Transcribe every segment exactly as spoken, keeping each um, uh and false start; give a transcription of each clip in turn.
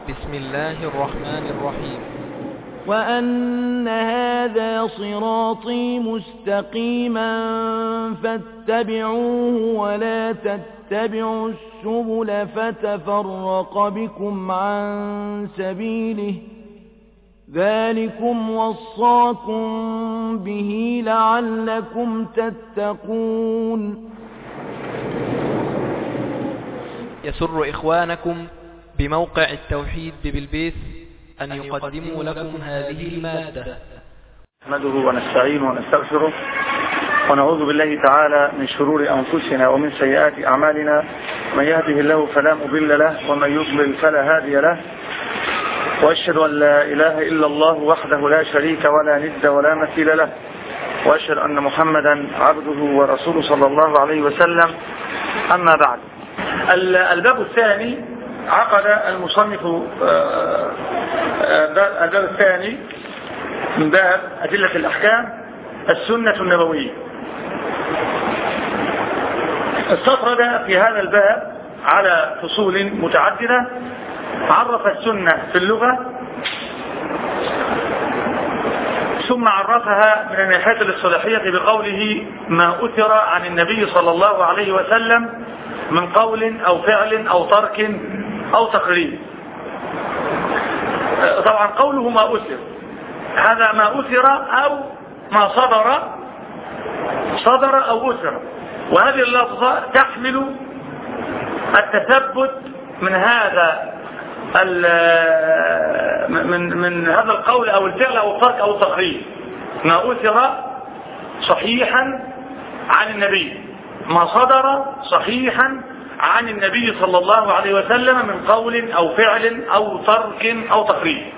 بسم الله الرحمن الرحيم. وأن هذا صراطي مستقيما فاتبعوه ولا تتبعوا السبل فتفرق بكم عن سبيله ذلكم وصاكم به لعلكم تتقون. يسر إخوانكم بموقع التوحيد ببلبيس أن يقدموا لكم هذه المادة. نحمده ونستعينه ونستغفره ونعوذ بالله تعالى من شرور أنفسنا ومن سيئات أعمالنا، من يهده الله فلا مضل له ومن يضلل فلا هادي له، وأشهد أن لا إله إلا الله وحده لا شريك ولا ند ولا مثيل له، وأشهد أن محمدا عبده ورسوله صلى الله عليه وسلم. أما بعد، الباب الثاني عقد المصنف الباب الثاني من باب أدلة الأحكام السنة النبوية. استطرد في هذا الباب على فصول متعددة، عرف السنة في اللغة، ثم عرفها من الناحية الاصطلاحية بقوله ما أثر عن النبي صلى الله عليه وسلم من قول أو فعل أو ترك أو تقرير. طبعا قوله ما أثر، هذا ما أثر أو ما صدر صدر أو أثر، وهذه اللفظة تحمل التثبت من هذا من من هذا القول أو الفعل أو الترك أو التقرير. ما أثر صحيحا عن النبي، ما صدر صحيحا عن النبي صلى الله عليه وسلم من قول أو فعل أو ترك أو تقرير.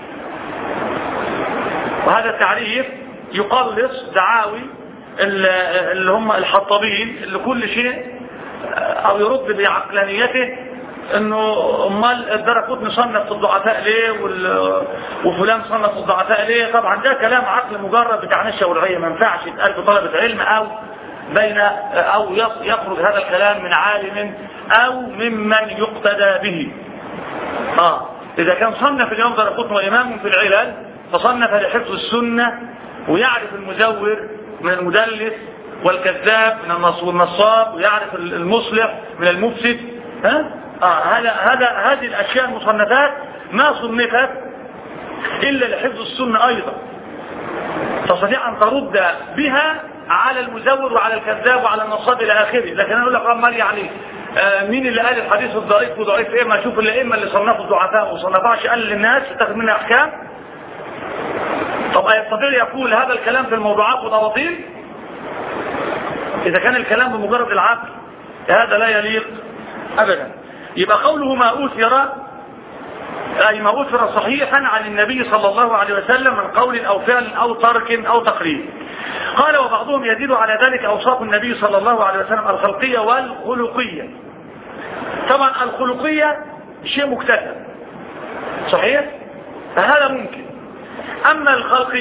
وهذا التعريف يقلص دعاوي اللي هم الحطابين اللي كل شيء أو يرد بعقلانيته انه امال الدرقطني صنف في الضعفاء ليه وفلان صنف في الضعفاء ليه. طبعا ده كلام عقل مجرد بتاع نشأة والعية، ما ينفعش يتقال في طلبة علم او بين او يخرج هذا الكلام من عالم او ممن يقتدى به. اه اذا كان صنف الامام الدرقطني امام في العلل فصنف لحفظ السنة ويعرف المزور من المدلس والكذاب من النصاب ويعرف المصلح من المفسد. ها آه هذا هذا هذه الاشياء المصنفات ما صنفت الا لحفظ السنة ايضا، تستطيع ان ترد بها على المزور وعلى الكذاب وعلى النصاب الى اخره. لكن انا اقول لك امال يعني آه مين اللي قال الحديث الضعيف وضعيف ايه؟ ما اشوف الائمه اللي صنفوا الضعفاء وصنفوش قال للناس تاخذ منها احكام. طب يستطيع يقول هذا الكلام في الموضوعات والاباطيل؟ اذا كان الكلام بمجرد العقل هذا لا يليق ابدا. يبقى قوله ما أثر أي ما أثر صحيحا عن النبي صلى الله عليه وسلم من قول أو فعل أو ترك أو تقرير. قال وبعضهم يزيد على ذلك أوصاف النبي صلى الله عليه وسلم الخلقية والخلقية. طبعا الخلقية شيء مكتسب صحيح، فهذا ممكن. أما الخلقي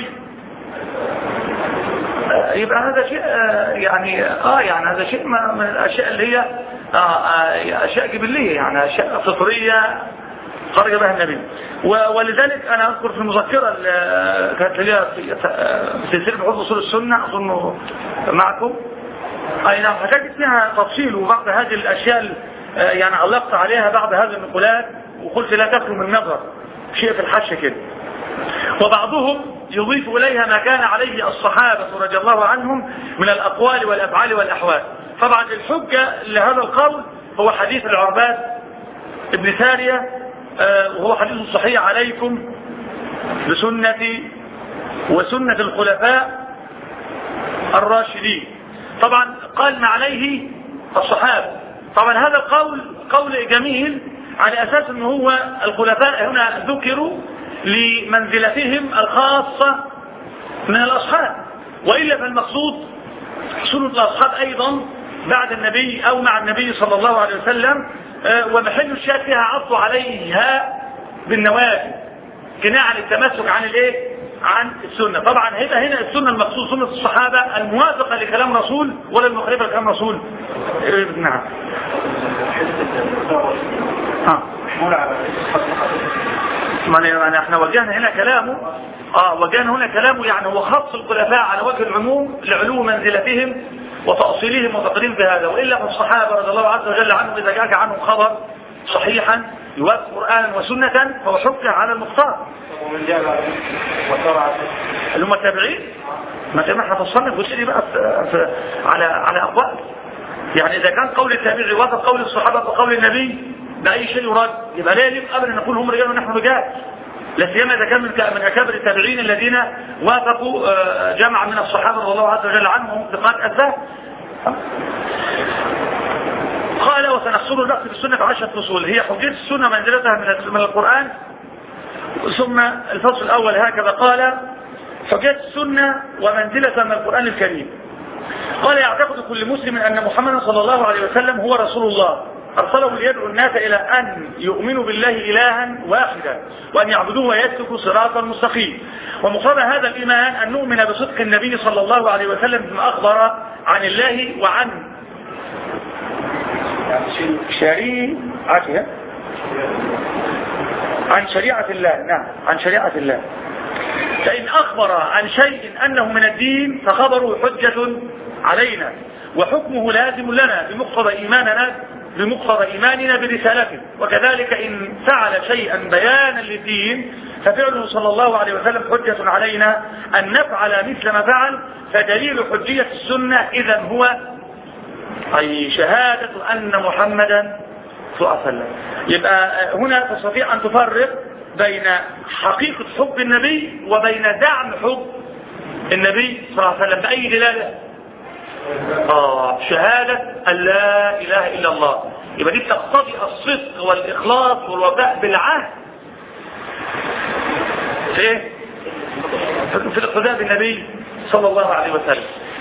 يبقى هذا شيء يعني اه يعني هذا شيء من الاشياء اللي هي آه آه اشياء جبليه، يعني اشياء فطريه خرج بها النبي. ولذلك انا اذكر في المذكره اللي كانت لي في سلسله بحوث اصول السنه اظن معكم، اي نعم، هتجد فيها تفصيل وبعض هذه الاشياء يعني علقت عليها بعض هذه النقولات وقلت لا تخلو من نظر شيء في الحش كده. وبعضهم يضيف إليها ما كان عليه الصحابة رضي الله عنهم من الأقوال والأفعال والأحوال. طبعا الحجة لهذا القول هو حديث العرباد ابن سارية، وهو حديث صحيح عليكم بسنتي وسنة الخلفاء الراشدين. طبعا قال ما عليه الصحابة. طبعا هذا القول قول جميل على أساس أنه هو الخلفاء هنا ذكروا لمنزلتهم الخاصة من الأصحاب، وإلا فالمقصود سنة الأصحاب أيضا بعد النبي أو مع النبي صلى الله عليه وسلم، ومحل الشاهد فيها عطف عليها بالنوافل كناية عن التمسك عن الايه؟ عن السنة. طبعا هنا هنا السنة المقصود سنة الصحابة الموافقة لكلام رسول ولا المخالفة لكلام رسول. نعم. ها. يعني احنا وجهنا هنا كلامه اه وجهنا هنا كلامه يعني هو خص الخلفاء على وجه العموم لعلو منزلتهم وتأصيلهم وتقديم بهذا، وإلا فالصحابة رضي الله عز وجل عنهم إذا جاءك عنهم خبر صحيحا يوافق قرآنا وسنة فهو حجة على المختار. ومن جاء وشرع اللي هم التابعين ما كما احنا فصلنا الجزء بقى في على على أقوال، يعني إذا كان قول التابعي وافق قول الصحابة وقول النبي بأي شيء يراد يبقى لا يليق أبدا نقول هم رجال ونحن رجال، لا سيما إذا كان من أكابر التابعين الذين وافقوا جمعا من الصحابة رضي الله عز وجل عنهم ثقات أثبات. قال وسنحصر البحث في السنة في عشرة فصول، هي حجية السنة منزلتها من القرآن. ثم الفصل الأول هكذا قال حجية السنة ومنزلتها من القرآن الكريم. قال يعتقد كل مسلم أن محمدا صلى الله عليه وسلم هو رسول الله أرسله ليدعو الناس إلى أن يؤمنوا بالله إلها واحدا وأن يعبدوه ويسلكوا صراطا مستقيم. ومقتضى هذا الإيمان أن نؤمن بصدق النبي صلى الله عليه وسلم بما أخبر عن الله وعن شريعته عن شريعة الله. نعم عن شريعة الله. فإن أخبر عن شيء أنه من الدين فخبره حجة علينا وحكمه لازم لنا بمقتضى إيماننا بمقتضى إيماننا برسالته. وكذلك إن فعل شيئا بيانا للدين ففعله صلى الله عليه وسلم حجة علينا أن نفعل مثل ما فعل. فدليل حجية السنة إذن هو أي شهادة أن محمدا صلى الله عليه وسلم. يبقى هنا تستطيع أن تفرق بين حقيقة حب النبي وبين دعم حب النبي صلى الله عليه وسلم بأي دلالة؟ آه شهادة أن لا إله إلا الله. يبقى دي تقتضي الصدق والإخلاص والوفاء بالعهد في إيه؟ في الاقتداء بالنبي صلى الله عليه وسلم.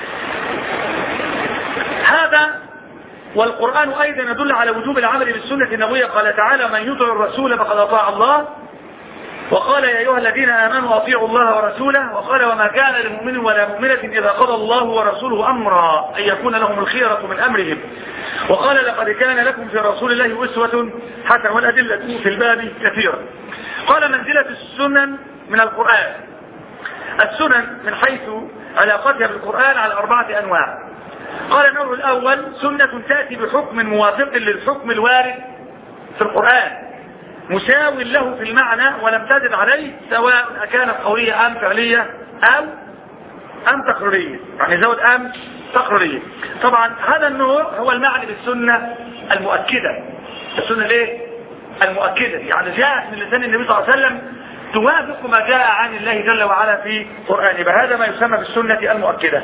هذا والقرآن أيضا يدل على وجوب العمل بالسنة النبوية. قال تعالى من يطع الرسول فقد أطاع الله. وقال يا أيها الذين آمنوا أطيعوا الله ورسوله. وقال وما كان لمؤمن ولا مؤمنة إذا قضى الله ورسوله أمرا أن يكون لهم الخيرة من أمرهم. وقال لقد كان لكم في رسول الله أسوة حسنة. والأدلة في الباب كثيرة. قال منزلة السنن من القرآن. السنن من حيث علاقتها بالقرآن على أربعة أنواع. قال النوع الأول سنة تأتي بحكم موافق للحكم الوارد في القرآن مساو له في المعنى ولم تزد عليه سواء كانت قولية أم فعلية أو أم تقريرية، يعني زود أم تقريرية. طبعا هذا النوع هو المعنى بالسنة المؤكدة. السنة ليه؟ المؤكدة يعني جاءت من لسان النبي صلى الله عليه وسلم توافق ما جاء عن الله جل وعلا في قرآنه. فهذا ما يسمى بالسنة المؤكدة.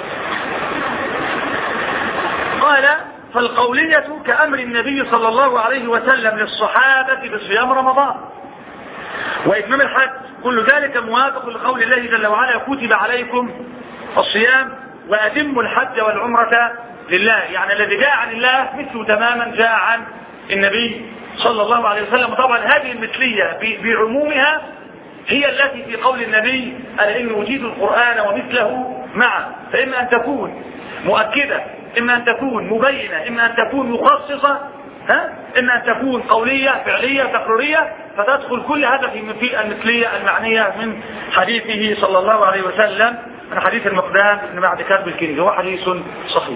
قال فالقولية كأمر النبي صلى الله عليه وسلم للصحابة بصيام رمضان وإتمام الحج كل ذلك موافق لقول الله جل وعلا كتب عليكم الصيام وأتموا الحج والعمرة لله. يعني الذي جاء عن الله مثله تماما جاء عن النبي صلى الله عليه وسلم. طبعا هذه المثلية بعمومها هي التي في قول النبي ألا إن أوتيت القرآن ومثله معه. فإما أن تكون مؤكدة إما أن تكون مبينة إما أن تكون مخصصة ها؟ إما أن تكون قولية فعلية تقريرية. فتدخل كل هذا في المثلية المعنية من حديثه صلى الله عليه وسلم من حديث المقدام بن معد كرب الكندي. هو حديث صحيح.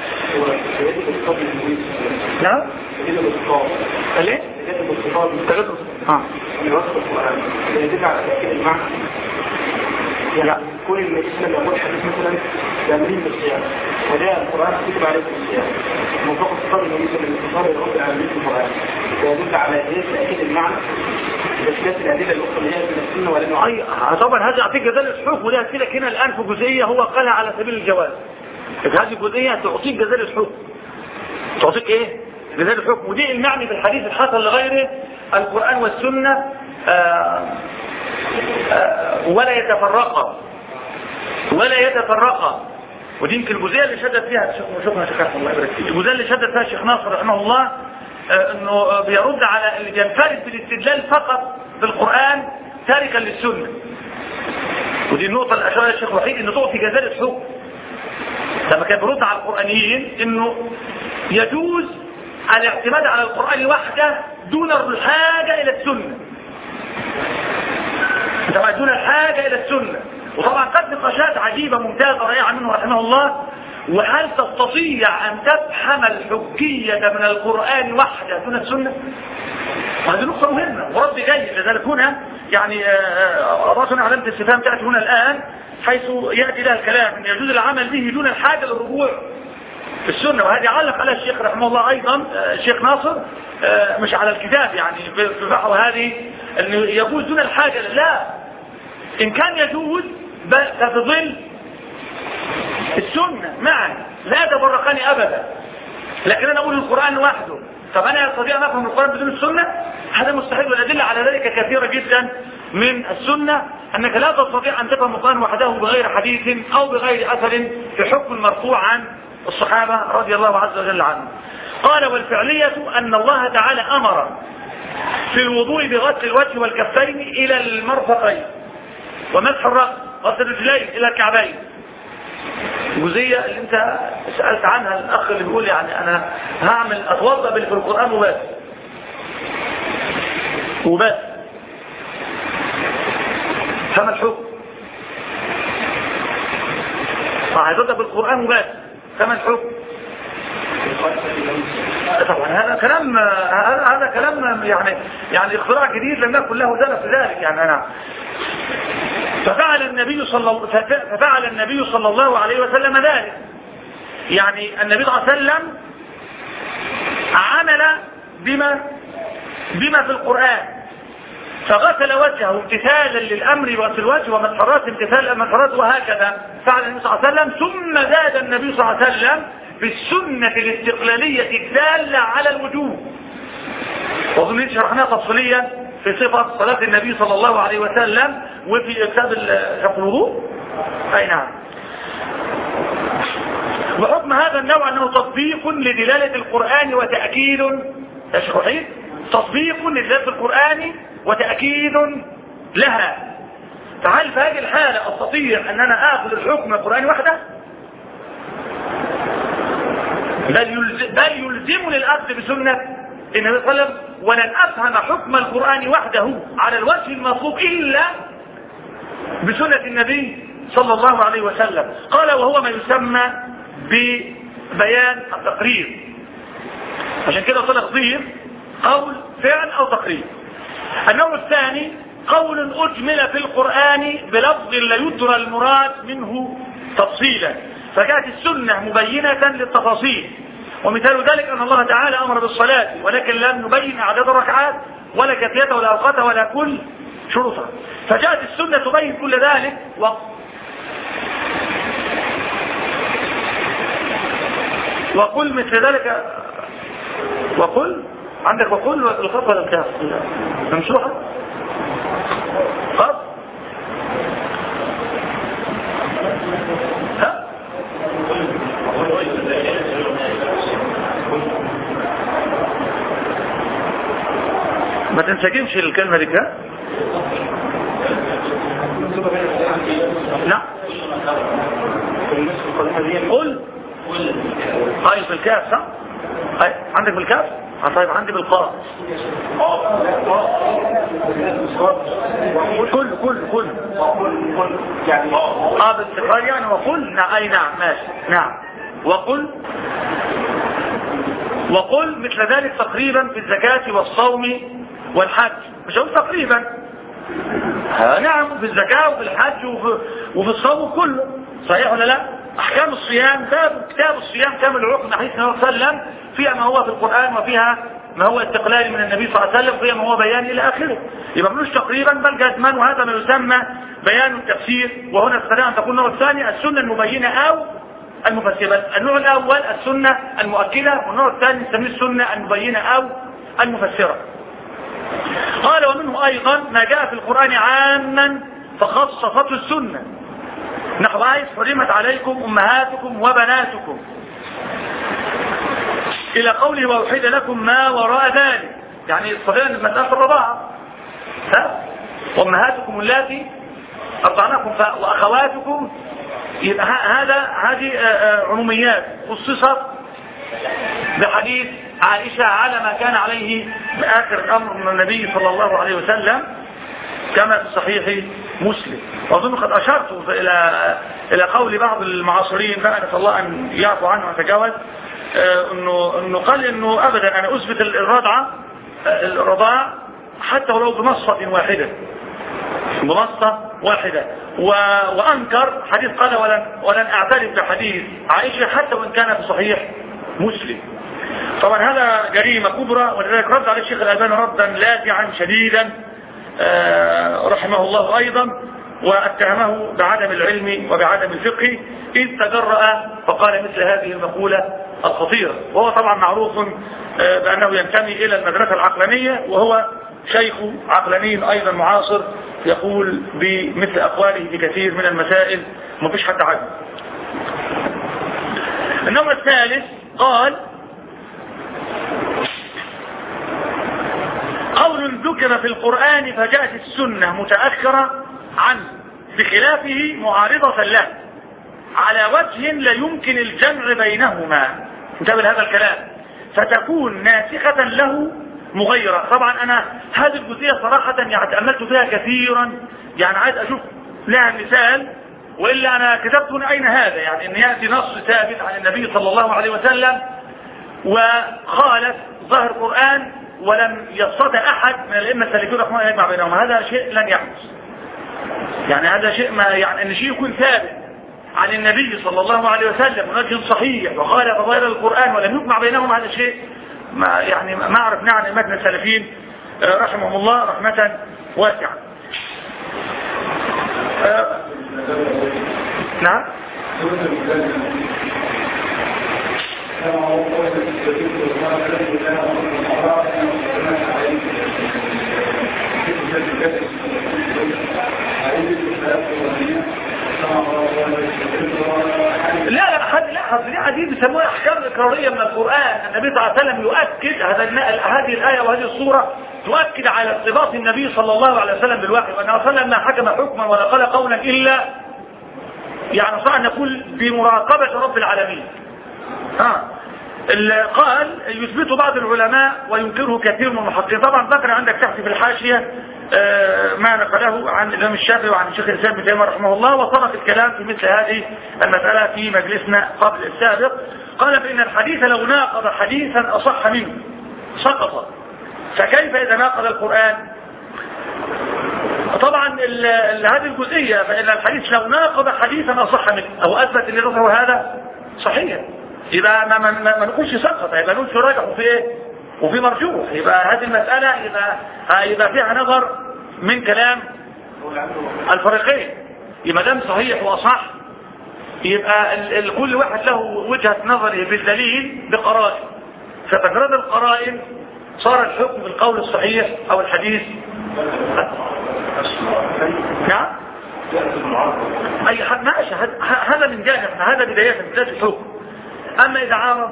نعم ليه؟ ها يعني كل المجلسين اللي أقول حديث مثلا يأمرين بالصيام وجاء القرآن كتب عليكم الصيام موضوع الصفار اللي يجب الانتصار لرب العالمين في القرآن ويدل على إيه تأكيد المعنى بشكل الأدلة الأخرى اللي هي من السنة ولا نوع. طبعا هذا يعطيك جزاء الحكم وده هتفيدك هنا الآن في جزئية هو قالها على سبيل الجواز. هذه الجزئية تعطيك جزاء الحكم تعطيك إيه جزاء الحكم. ودي المعني بالحديث الحسن لغيره القرآن والسنة آه آه ولا يتفرقا ولا يتفرقا. ودي يمكن الجزئيه اللي شدد فيها شكرا شكرا الله يبارك فيك. الجزئيه اللي شدد فيها الشيخ ناصر رحمه الله آه انه بيرد على اللي ينفرد بالاستدلال فقط بالقرآن تاركا للسنه. ودي النقطه اللي اشار الشيخ وحيد انه تعطي جزاء الحكم لما كان بيرد على القرآنيين انه يجوز الاعتماد على القرآن وحده دون الحاجه الى السنه. طبعا دون الحاجة إلى السنة. وطبعا قد نقاشات عجيبة ممتازة رائعة منه رحمه الله. وهل تستطيع أن تفهم الحجية من القرآن وحده دون السنة؟ وهذه نقطة مهمة ورد جيد. لذلك هنا يعني رأسنا علامة الاستفهام تأتي هنا الآن، حيث يأتي لها الكلام أن يجوز العمل به دون الحاجة للرجوع في السنة. وهذه علق على الشيخ رحمه الله أيضا الشيخ ناصر، مش على الكتاب يعني في بحث هذه، أن يجوز دون الحاجة. لا، إن كان يجوز في ظل السنة معا لا تفرقاني أبدا. لكن أنا أقول القرآن وحده، طب أنا أستطيع أن أفهم القرآن بدون السنة؟ هذا مستحيل. والأدلة على ذلك كثيرة جدا من السنة، أنك لا تستطيع أن تفهم القرآن وحده بغير حديث أو بغير أثر في حكم المرفوع عن الصحابة رضي الله عز وجل عنهم. قال والفعلية أن الله تعالى أمر في الوضوء بغسل الوجه والكفين إلى المرفقين، ومسح الرأس غسل الرجلين إلى الكعبين. الجزئية اللي انت سألت عنها الأخ اللي بيقول يعني أنا هعمل أتوضأ باللي في القرآن وبس وبس، فما الحكم؟ هتوضأ بالقرآن وبس، فما الحكم؟ طبعا هذا كلام هذا كلام يعني يعني اختراع جديد لم يكن له دلف في ذلك. يعني أنا ففعل النبي صلى ففعل النبي صلى الله عليه وسلم ذلك. يعني النبي صلى الله عليه وسلم عمل بما بما في القرآن، فغسل وجهه امتثالا للأمر بغسل الوجه ومسح الرأس امتثالا للمسح الرأس، وهكذا فعل النبي صلى الله عليه وسلم. ثم زاد النبي صلى الله عليه وسلم بالسنة الاستقلالية الدالة على الوجوب، وظن شرحناها تفصيليا في صفة صلاة النبي صلى الله عليه وسلم وفي كتاب الوضوء. أي نعم. وحكم هذا النوع أنه تطبيق لدلالة القرآن وتأكيد يا شيخ وحيد، تطبيق لدلالة القرآن وتأكيد لها. فهل في هذه الحالة أستطيع أن أنا آخذ الحكم القرآن وحده؟ بل يلزم بل يلزمني الأخذ بسنة النبي صلى الله عليه وسلم، ولن أفهم حكم القرآن وحده على الوجه المطلوب إلا بسنة النبي صلى الله عليه وسلم. قال وهو ما يسمى ببيان التقرير. عشان كده تقرير قول فعل أو تقرير. النوع الثاني قول أجمل في القرآن بلفظ لا يدرى المراد منه تفصيلا، فكانت السنة مبينة للتفاصيل. ومثال ذلك أن الله تعالى أمر بالصلاة ولكن لم نبين أعداد الركعات ولا كيفيتها ولا أوقاتها ولا كل شروطها، فجاءت السنة تبين كل ذلك. و... وقل مثل ذلك، وقل عندك وقل الخط ولا الكاف ممسوحة خط ها ما تنسجمش الكلمة دي كده. لا قل طيب بالكاف صح؟ عندك بالكاف؟ طيب عندي بالقاف. كل كل كل يعني اه باستقرار يعني. وقل اي نعم ماشي نعم. وقل وقل مثل ذلك تقريبا في الزكاة والصوم والحج. مش هقول تقريبا نعم في الزكاة وفي الحج وفي, وفي الصوم كله صحيح ولا لا؟ احكام الصيام باب كتاب الصيام كامل العقد حديث النبي صلى الله عليه وسلم، فيها ما هو في القرآن وفيها ما هو استقلالي من النبي صلى الله عليه وسلم وفيها ما هو بيان الى اخره. يبقى ملوش تقريبا بل جزما، وهذا ما يسمى بيان التفسير. وهنا استطيع ان تكون النوع الثاني السنة المبينة او المفسرة. النوع الاول السنة المؤكدة، والنوع الثاني نسميه السنة المبينة او المفسرة. قال ومنه ايضا ما جاء في القرآن عاما فخصصته السنة، نحو آية حرمت عليكم امهاتكم وبناتكم الى قوله واحد لكم ما وراء ذلك. يعني استطيع ان المسألة الرضاعة وامهاتكم اللاتي ارضعناكم واخواتكم، يبقى هذا هذه عموميات خصصت بحديث عائشة على ما كان عليه بآخر الأمر من النبي صلى الله عليه وسلم. كما في صحيح مسلم. وأظن قد أشرت إلى إلى قول بعض المعاصرين بقى نسأل الله أن يعفو عنه ويتجاوز، إنه إنه قال إنه أبدا أنا أثبت الرضعة الرضاع حتى ولو بمصة واحدة بمصة واحدة، وأنكر حديث قال ولن ولن أعترف بحديث عائشة حتى وإن كان في صحيح مسلم. طبعا هذا جريمة كبرى، ولذلك رد عليه الشيخ الألباني ردا لاذعا شديدا رحمه الله أيضا، واتهمه بعدم العلم وبعدم الفقه إذ تجرأ فقال مثل هذه المقولة الخطيرة. وهو طبعا معروف بأنه ينتمي إلى المدرسة العقلانية، وهو شيخ عقلاني أيضا معاصر يقول بمثل أقواله بكثير من المسائل ما فيش حد عادي. النوع الثالث قال قول ذكر في القرآن فجاءت السنة متأخرة عنه بخلافه معارضة له على وجه لا يمكن الجمع بينهما، انتبه لهذا الكلام، فتكون ناسخة له مغيرة. طبعا أنا هذه الجزئية صراحة يعني تأملت فيها كثيرا، يعني عايز أشوف لها مثال، وإلا أنا كتبت هنا أين هذا، يعني أن يأتي نص ثابت عن النبي صلى الله عليه وسلم وخالف ظاهر القرآن ولم يستطع أحد من الأئمة السلفيين رحمه الله يجمع بينهم. هذا شيء لن يحدث، يعني هذا شيء ما يعني أن شيء يكون ثابت عن النبي صلى الله عليه وسلم ونجم صحيح وخالف ظاهر القرآن ولم يجمع بينهم، هذا شيء ما يعني ما أعرف نعم أئمتنا السلفيين رحمهم الله رحمة واسعة. أه نعم لا لا حد لا حد دي حديث بيسموها احكام اقراريه من القران. النبي صلى الله عليه وسلم يؤكد هذا هذه الايه وهذه الصوره تؤكد على ارتباط النبي صلى الله عليه وسلم بالوحي، وانه صلى الله عليه وسلم ما حكم حكما ولا قال قولا الا يعني صح ان نقول بمراقبه رب العالمين. ها قال يثبت بعض العلماء وينكره كثير من المحققين. طبعا ذكر عندك تحت في الحاشيه ما نقله عن الإمام الشافعي وعن الشيخ الإسلام ابن تيمية رحمه الله، وصرف الكلام في مثل هذه المسألة في مجلسنا قبل السابق. قال بأن الحديث لو ناقض حديثا أصح منه سقط، فكيف إذا ناقض القرآن؟ طبعا هذه الجزئية فإن الحديث لو ناقض حديثا أصح منه أو أثبت أن ذكره هذا صحيح، يبقى ما, ما, ما نقولش سقط، يبقى نقول في راجح وفي إيه وفي مرجوح. يبقى هذه المسألة يبقى, يبقى فيها نظر من كلام الفريقين، يبقى دام صحيح وأصح يبقى ال ال كل واحد له وجهة نظره بالدليل بقرائن، فتجرد القرائن صار الحكم بالقول الصحيح أو الحديث. نعم أي حد ماشي، هذا من جانب، هذا بداية من بداية الحكم. أما إذا عارض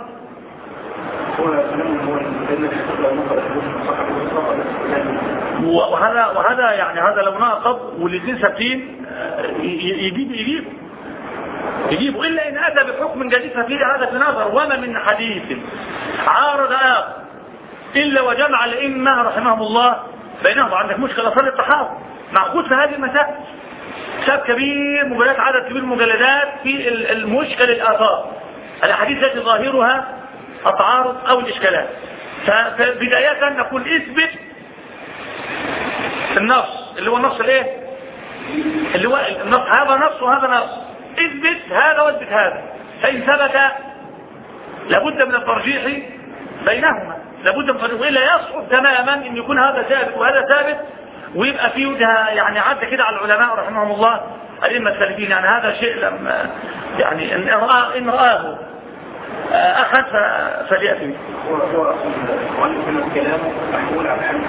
وهذا وهذا يعني هذا لو ناقض والاثنين ثابتين يجيب يجيب يجيب الا ان اتى بحكم جديد ففيه هذا في نظر. وما من حديث عارض اخر الا وجمع الائمه رحمهم الله بينهم. عندك مشكله صلاه التحاور معقود في هذه المسائل، كتاب كبير مجلدات عدد كبير مجلدات في المشكل الاثار الاحاديث التي ظاهرها التعارض او الاشكالات. فبدايه نقول اثبت النص اللي هو النص الايه اللي هو النص، هذا نص وهذا نص، اثبت هذا واثبت هذا. فان ثبت لابد من الترجيح بينهما، لابد من الترجيح، والا يصعب تماما ان يكون هذا ثابت وهذا ثابت ويبقى فيه وجهه يعني عد كده على العلماء رحمهم الله الائمه السلفيين. يعني هذا شيء لم يعني ان راه ان راه احد فليأتي. هو هو الكلام محمول على حد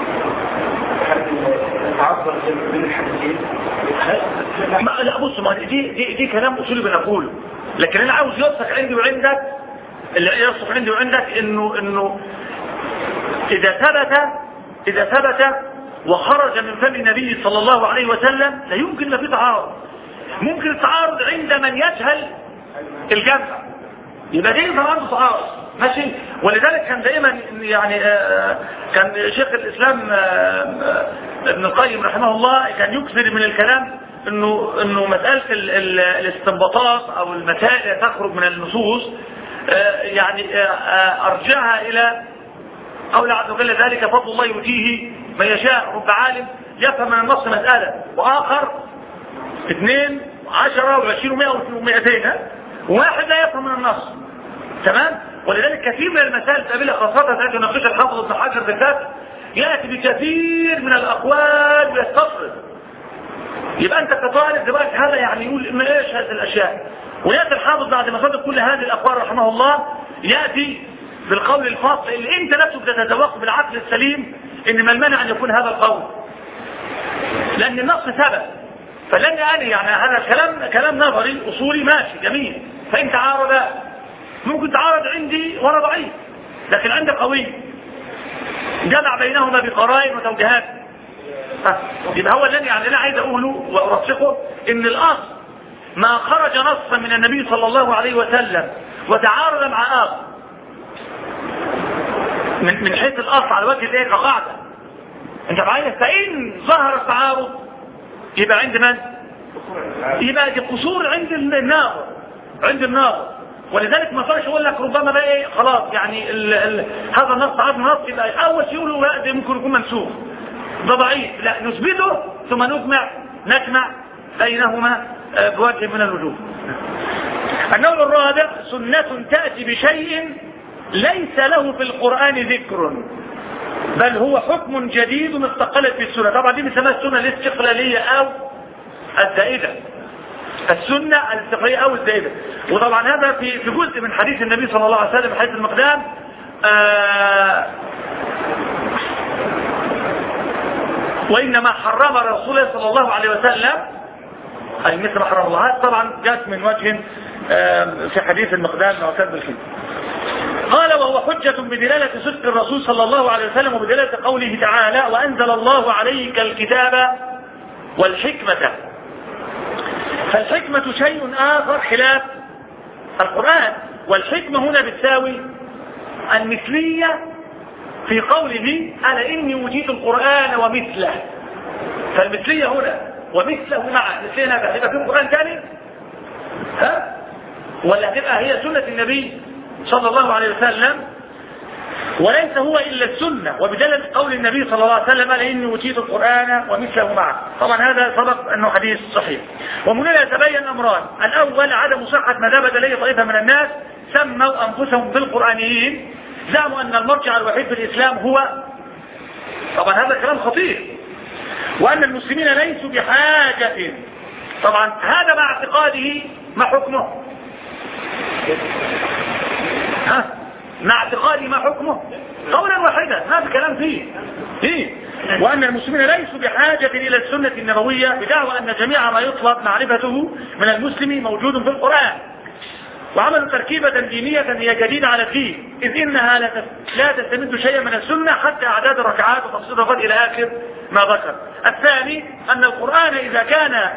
تعبر بين الحديثين. لا بص، ما دي دي دي كلام اصولي بنقوله، لكن انا عاوز يوثق عندي وعندك، اللي يوثق عندي وعندك انه انه اذا ثبت اذا ثبت وخرج من فم النبي صلى الله عليه وسلم لا يمكن في تعارض. ممكن التعارض عند من يجهل الجمع، يبقى دي يظهر عنده تعارض ماشي. ولذلك كان دائما يعني آه كان شيخ الاسلام آه ابن القيم رحمه الله كان يكثر من الكلام انه انه مساله ال ال الاستنباطات او المسائل التي تخرج من النصوص يعني ارجعها الى قول عز وجل ذلك فضل الله يؤتيه من يشاء. رب عالم يفهم من النص مساله واخر اثنين عشرة وعشرين ومائة ومائتين وواحد لا يفهم من النص. تمام. ولذلك كثير من المسائل تقابلها خاصه التي يناقشها الحافظ ابن حجر في الفتح ياتي بكثير من الاقوال ويستطرد. يبقى انت كطالب دلوقتي هذا يعني يقول ما ايش هذه الاشياء، وياتي الحافظ بعد ما صدق كل هذه الاقوال رحمه الله ياتي بالقول الفاصل اللي انت نفسك تتذوق بالعقل السليم ان ما المانع ان يكون هذا القول، لان النص ثبت. فلن يعني يعني هذا كلام كلام نظري اصولي ماشي جميل، فان تعارض ممكن تعارض عندي وانا ضعيف، لكن عندي قوي جمع بينهما بقرائن وتوجيهات. يبقى هو الذي يعني انا عايز اقوله وارسخه ان الاصل ما خرج نصا من النبي صلى الله عليه وسلم وتعارض مع اخر من من حيث الاصل على وجه الايه كقاعده انت معايا، فان ظهر التعارض يبقى عند من؟ يبقى دي قصور عند الناظر عند الناظر. ولذلك ما فيش اقول لك ربما بقى ايه خلاص يعني ال ال هذا النص هذا النص يبقى اول شيء يقولوا لا ده ممكن يكون منسوخ ده ضعيف، لا نثبته ثم نجمع نجمع بينهما بوجه من الوجوه. النوع الرابع سنة تأتي بشيء ليس له في القرآن ذكر بل هو حكم جديد استقلت في السنة. طبعا دي بنسميها السنة الاستقلالية او الزائدة، السنة الاستقلالية او الزائدة. وطبعا هذا في في جزء من حديث النبي صلى الله عليه وسلم حديث المقدام آه وإنما حرم رسول الله صلى الله عليه وسلم أي مثل ما حرم الله. طبعا جاءت من وجه في حديث المقدام وكذب الكذب. قال وهو حجة بدلالة صدق الرسول صلى الله عليه وسلم وبدلالة قوله تعالى وأنزل الله عليك الكتاب والحكمة. فالحكمة شيء آخر خلاف القرآن، والحكمة هنا بتساوي المثلية في قوله أنا إني وجيت القرآن ومثله. فالمثلية هنا ومثله معه مثلية هنا هتبقى في القرآن ثاني ها ولا هتبقى هي سنة النبي صلى الله عليه وسلم وليس هو إلا السنة وبدلالة قول النبي صلى الله عليه وسلم أنا إني وجيت القرآن ومثله معه. طبعا هذا سبق أنه حديث صحيح. ومن هنا يتبين أمران: الأول عدم صحة ما ذهبت إليه طائفة من الناس سموا أنفسهم بالقرآنيين، زعموا أن المرجع الوحيد في الإسلام هو، طبعا هذا كلام خطير، وأن المسلمين ليسوا بحاجة. طبعا هذا مع اعتقاده ما حكمه؟ ها؟ مع اعتقاده ما حكمه؟ قولا واحدا ما في كلام فيه. فيه وأن المسلمين ليسوا بحاجة إلى السنة النبوية بدعوى أن جميع ما يطلب معرفته من المسلم موجود في القرآن، وعملوا تركيبة دينية هي جديدة على الدين، إذ إنها لا تستمد شيئا من السنة حتى أعداد الركعات وتفصيل الركعات إلى آخر ما ذكر. الثاني أن القرآن إذا كان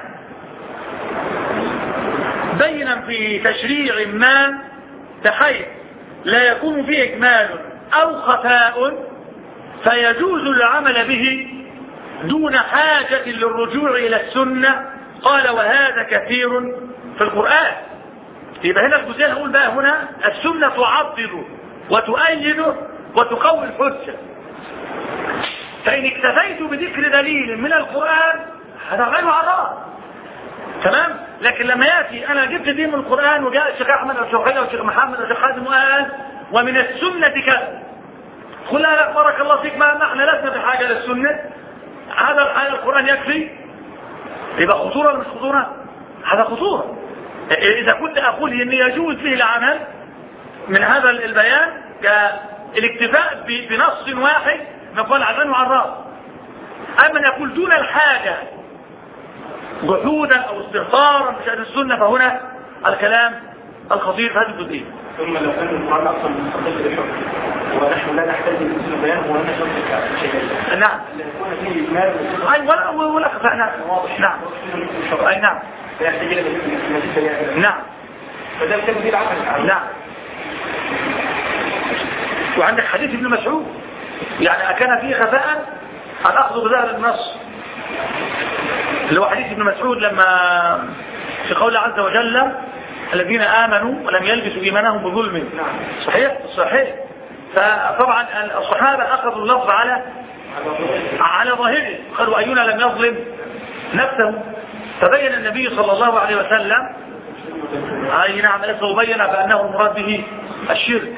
بينا في تشريع ما بحيث لا يكون فيه إجمال أو خفاء فيجوز العمل به دون حاجة للرجوع إلى السنة. قال وهذا كثير في القرآن. يبقى هنا الجزئية نقول بقى هنا السنة تعضد وتؤيد وتقوي الحجة. فإن اكتفيت بذكر دليل من القرآن هذا غير عراء تمام. لكن لما يأتي أنا جبت دين من القرآن وجاء الشيخ أحمد أو الشيخ حيدر أو الشيخ محمد أو الشيخ حازم وقال ومن السنة كذا، قل لا بارك الله فيك ما نحن لسنا بحاجة للسنة، هذا القرآن يكفي. يبقى خطورة ولا مش خطورة؟ هذا خطورة. إذا كنت أقول إن يجوز به العمل من هذا البيان كالاكتفاء بنص واحد نقول عنه وعن الرأس، أما يقول دون الحاجة جحودا أو استهتارا بشأن السنة فهنا الكلام الخطير في هذه الجزئية. ثم لو كان القرآن أصلا مستقل بالحكم ونحن لا نحتاج للسنة بيانه ولا نحتاج شيء. نعم. يكون فيه إجمال أي ولا ولا خفاء. نعم. نعم. أي نعم. فيحتاج إلى بيان. نعم. فده كان فيه العقل. نعم. وعندك حديث ابن مسعود يعني أكان فيه خفاء الأخذ بظاهر النص اللي هو حديث ابن مسعود لما في قول عز وجل الذين آمنوا ولم يلبسوا إيمانهم بظلم. صحيح؟ صحيح. فطبعا الصحابة أخذوا اللفظ على على ظاهره، قالوا أينا لم يظلم نفسه، فبين النبي صلى الله عليه وسلم أي نعم لسه بين بأنه المراد به الشرك.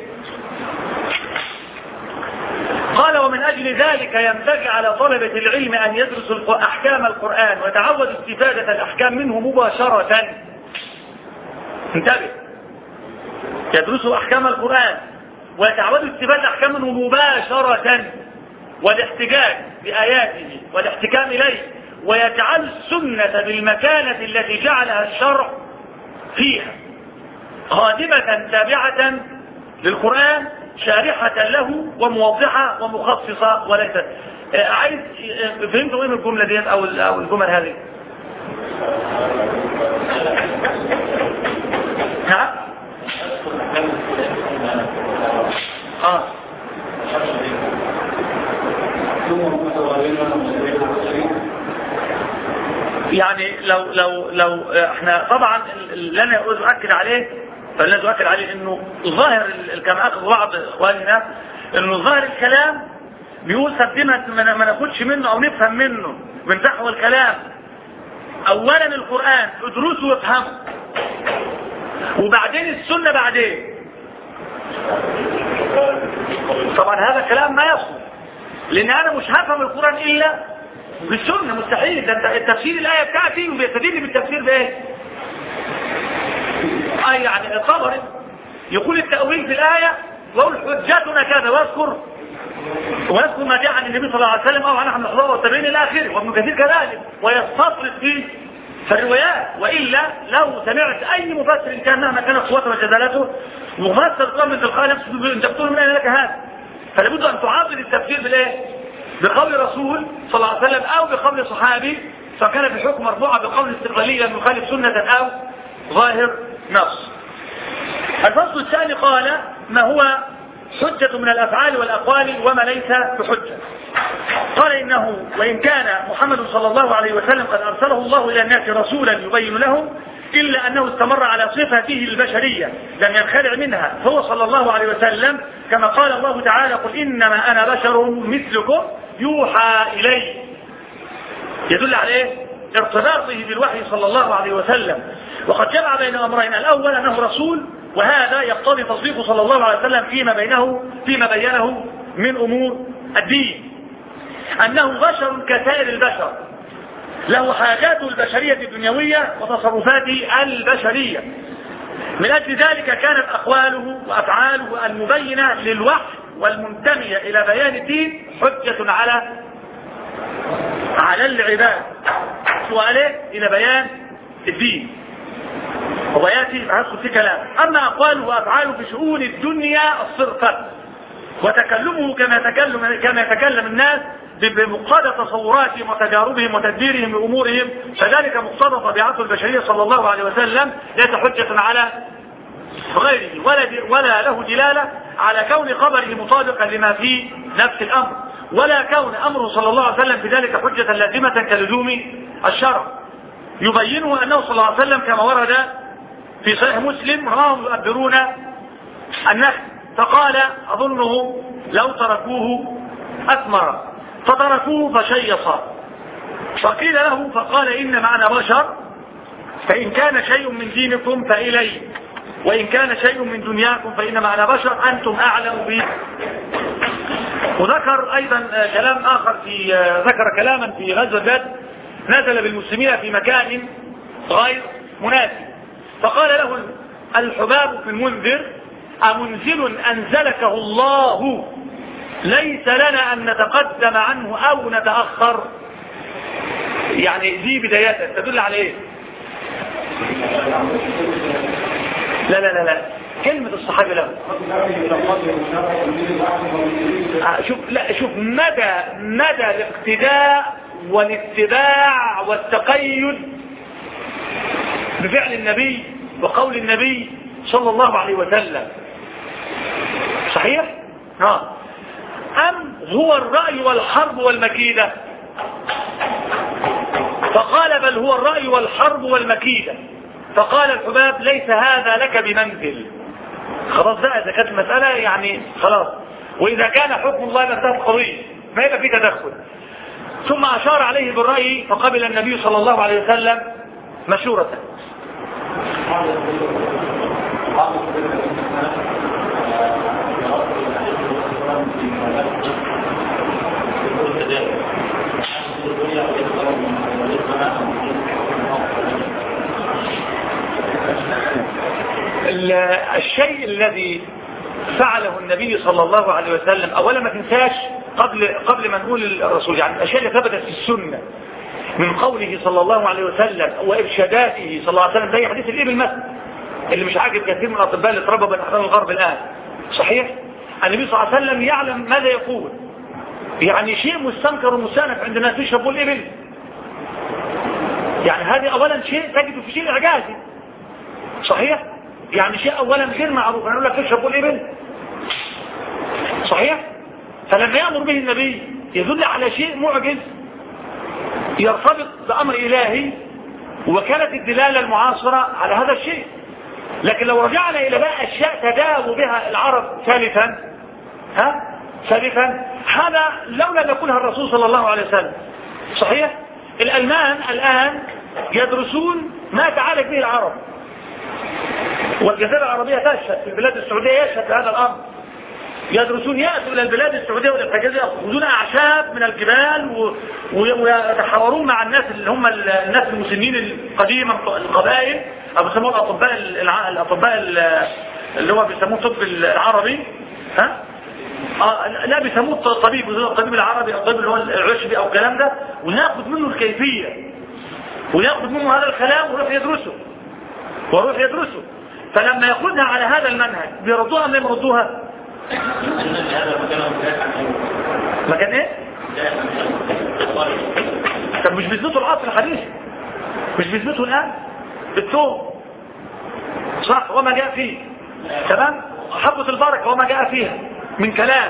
قال ومن أجل ذلك ينبغي على طلبة العلم أن يدرسوا أحكام القرآن ويتعودوا استفادة الأحكام منه مباشرة. انتبه، يدرسوا أحكام القرآن ويتعودوا استفادة الأحكام منه مباشرة والاحتجاج بآياته والاحتكام إليه، ويجعل السنة بالمكانة التي جعلها الشرع فيها خادمة تابعة للقرآن شارحة له وموضحة ومخصصة وليست. عايز فهمتوا ايه من الجملة ديت او او الجمل هذه؟ نعم. اه يعني لو لو لو احنا طبعا اللي انا اؤكد عليه فالذي أؤكد عليه انه ظاهر كما اخذ بعض اخواننا انه ظاهر الكلام بيقول سبدنا ما ناخدش منه او نفهم منه من نحو الكلام. اولا القرآن ادرسوا وافهموا وبعدين السنة بعدين. طبعا هذا الكلام ما يصل، لان انا مش هفهم القرآن الا بالسنة، مستحيل. ده التفسير الايه بتاعتي وبيستدل بالتفسير بايه؟ اي يعني الطبري يقول التأويل في الآية ويقول حجتنا كذا ويذكر ويذكر ما جاء عن النبي صلى الله عليه وسلم او عن احمد الحضار والتابعين الى اخره، وابن كثير كذلك، ويستطرد في في الروايات. والا لو سمعت اي مفسر كان مهما كانت قوته وجدالته مفسر قام من تلقاء نفسه انت بتقول من اين لك هذا؟ فلابد ان تعاضد التفسير بالايه؟ بقول رسول صلى الله عليه وسلم او بقول صحابي، فكان في الحكم مرفوعا بقول استقلاليا يخالف سنه او ظاهر نص. الفصل الثاني قال ما هو حجة من الأفعال والأقوال وما ليس بحجة. قال إنه وإن كان محمد صلى الله عليه وسلم قد أرسله الله إلى الناس رسولا يبين لهم، إلا أنه استمر على صفته البشرية لم ينخلع منها، فهو صلى الله عليه وسلم كما قال الله تعالى قل إنما أنا بشر مثلكم يوحى إلي، يدل على إيه؟ ارتباطه بالوحي صلى الله عليه وسلم. وقد جمع بين أمرين، الأول أنه رسول، وهذا يقتضي تصديقه صلى الله عليه وسلم فيما بينه فيما بينه من أمور الدين، أنه بشر كسائر البشر له حاجاته البشرية الدنيوية وتصرفاته البشرية. من أجل ذلك كانت أقواله وأفعاله المبينة للوحي والمنتمية إلى بيان الدين حجة على على العباد سؤاله إلى بيان الدين. هو يأتي هذا في كلام. أما أقواله وأفعاله في شؤون الدنيا الصرفة وتكلمه كما يتكلم كما يتكلم الناس بمقتضى تصوراتهم وتجاربهم وتدبيرهم لأمورهم، فذلك مقتضى طبيعته البشرية صلى الله عليه وسلم ليس حجة على غيره ولا ولا له دلالة على كون خبره مطابقا لما في نفس الأمر، ولا كون أمره صلى الله عليه وسلم في ذلك حجة لازمة كلزوم الشرع. يبينه أنه صلى الله عليه وسلم كما ورد في صحيح مسلم راهم يؤبرون النخل فقال أظنه لو تركوه أثمر فتركوه فشيص، فقيل له فقال إن معنا بشر فإن كان شيء من دينكم فإلي وإن كان شيء من دنياكم فإن معنا بشر أنتم أعلم به. وذكر أيضا كلام آخر في ذكر كلاما في غزوة بدر نزل بالمسلمين في مكان غير مناسب، فقال له الحباب بن المنذر أمنزل أنزلكه الله ليس لنا أن نتقدم عنه أو نتأخر. يعني دي بدايات تدل على إيه؟ لا لا لا لا كلمة الصحابي له شوف لا شوف مدى مدى الاقتداء والاتباع والتقيد بفعل النبي وقول النبي صلى الله عليه وسلم. صحيح؟ ها. أم هو الرأي والحرب والمكيدة؟ فقال بل هو الرأي والحرب والمكيدة. فقال الحباب ليس هذا لك بمنزل. خلاص بقى إذا كانت المسألة يعني خلاص، وإذا كان حكم الله انتهت القضية ما يبقى فيه تدخل. ثم أشار عليه بالرأي فقبل النبي صلى الله عليه وسلم مشورته. الشيء الذي فعله النبي صلى الله عليه وسلم اولا ما تنساش قبل قبل ما نقول الرسول، يعني الاشياء اللي ثبتت في السنه من قوله صلى الله عليه وسلم وارشاداته صلى الله عليه وسلم، زي حديث الابل مثلا اللي مش عاجب كثير من الاطباء اللي اتربوا بين احرام الغرب الان. صحيح النبي صلى الله عليه وسلم يعلم ماذا يقول، يعني شيء مستنكر ومستانف عند الناس يشربوا الابل، يعني هذه اولا شيء تجد في شيء اعجازي. صحيح يعني شيء اولا غير معروف، انا اقول لك تشربوا الابل. صحيح فلما يأمر به النبي يدل على شيء معجز يرتبط بأمر إلهي، وكانت الدلالة المعاصرة على هذا الشيء. لكن لو رجعنا إلى بقى أشياء تداووا بها العرب ثالثا ها ثالثا هذا لولا أن يقولها الرسول صلى الله عليه وسلم. صحيح الألمان الآن يدرسون ما تعالج به العرب، والجزيرة العربية تشهد، في البلاد السعودية يشهد هذا الأمر. يدرسون يأتوا إلى البلاد السعودية والحجاز يأخذون أعشاب من الجبال ويتحاورون مع الناس اللي هم الناس المسنين القديمة القبائل، أو بيسموه الأطباء الأطباء اللي هو بيسموه الطب العربي ها آه لا بيسموه الطبيب الطبيب العربي أو الطبيب اللي هو العشبي أو الكلام ده، وناخذ منه الكيفية وياخذ منه هذا الكلام ويروح يدرسه ويروح يدرسه. فلما ياخذها على هذا المنهج بيردوها ما يردوها مكان ايه؟ طب مش بيثبتوا العصر الحديث، مش بيثبتوا الان بالثوم صح وما جاء فيه تمام، حبة البركة وما جاء فيها من كلام.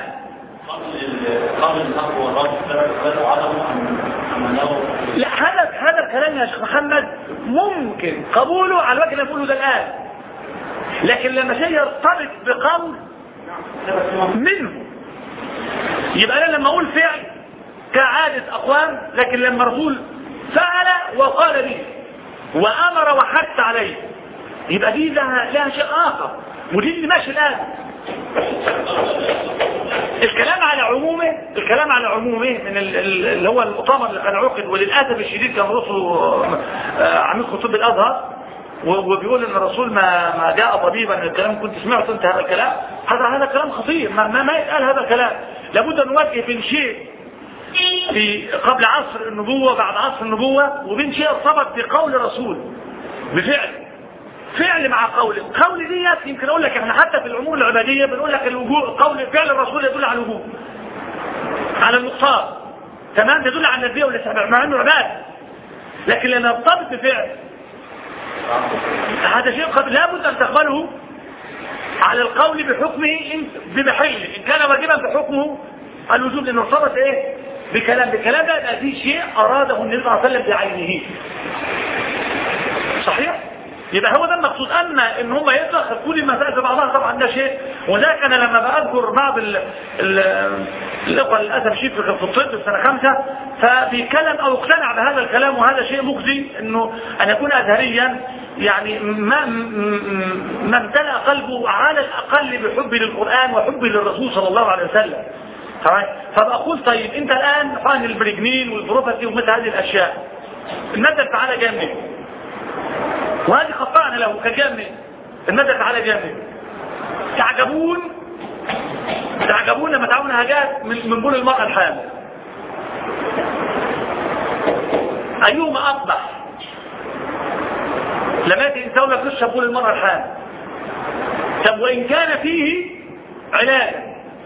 لا هذا هذا الكلام يا شيخ محمد ممكن قبوله على الوجه اللي بقوله ده الان، لكن لما شيء يرتبط بقول منه يبقى انا لما اقول فعل كعادة اقوام، لكن لما رسول فعل وقال به وامر وحث عليه يبقى دي لها, لها شيء اخر، ودي اللي ماشي الان. الكلام على عمومه الكلام على عمومه من اللي هو المؤتمر اللي كان عقد، وللاسف الشديد كان رسله عميد خطيب الازهر وبيقول ان الرسول ما ما جاء طبيبا. الكلام كنت سمعت انت هذا الكلام، هذا هذا كلام خطير، ما ما, ما يتقال هذا الكلام. لابد ان نوجه بين شيء في قبل عصر النبوة بعد عصر النبوة، وبين شيء ارتبط بقول الرسول بفعل فعل مع قول. قول ديت يمكن اقول لك احنا حتى في الامور العبادية بنقول لك الوجوب، قول فعل الرسول يدل على الوجوب على المقتضى تمام، يدل على النبي والاستحباب مع انه عباده، لكن لما يرتبط بفعل هذا شيء قد لابد ان تقبله على القول بحكمه بمحله، ان كان واجبا بحكمه الوجوب لانه ارتبط ايه بكلام بكلام ده يبقى في شيء اراده النبي صلى الله عليه وسلم بعينه. صحيح يبقى هو ده المقصود. اما ان هم يدخل كل المسائل في بعضها طبعا ده شيء، وذاك انا لما بأذكر بعض الاخوه للاسف الشديد في الطب في سنه خمسه فبيتكلم او اقتنع بهذا الكلام، وهذا شيء مخزي انه ان يكون ازهريا يعني ما ما امتلأ قلبه على الاقل بحب للقران وحب للرسول صلى الله عليه وسلم. فبقول طيب انت الان فاهم البريجنين والبروفاسي ومثل هذه الاشياء، الماده الفعاله جايه منين؟ وهذه خطأنا له كجامع المادة تعالى جامع. تعجبون تعجبون لما تعاون حاجات من, من بول المرأة الحامل، أيهما أقبح؟ لما يأتي إنسان لك تشرب بول المرأة الحامل، طب وإن كان فيه علاج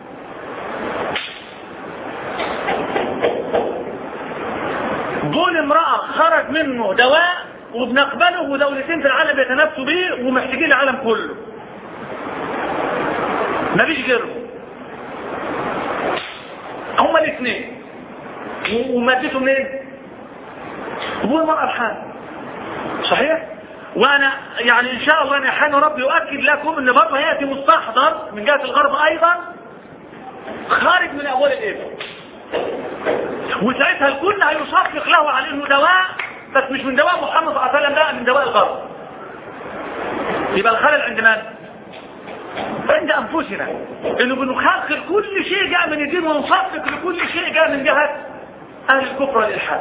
بول امرأة خرج منه دواء وبنقبله ودولتين في العالم بيتنافسوا به ومحتاجين العالم كله ما فيش غيره، هو اثنين ومادته منين؟ هو المرأة الحامل. صحيح؟ وانا يعني ان شاء الله ان حان ربي يؤكد لكم ان برضه ياتي مستحضر من جهه الغرب ايضا خارج من ابواب الابل، وساعتها الكل هيصفق له على انه دواء، بس مش من دواء محمد صلى الله عليه وسلم، بقى من دواء الغرب. يبقى الخلل عند من؟ عند انفسنا، انه بنخاخر كل شيء جاء من الدين ونصفق لكل شيء جاء من جهه اهل الكفر والالحاد.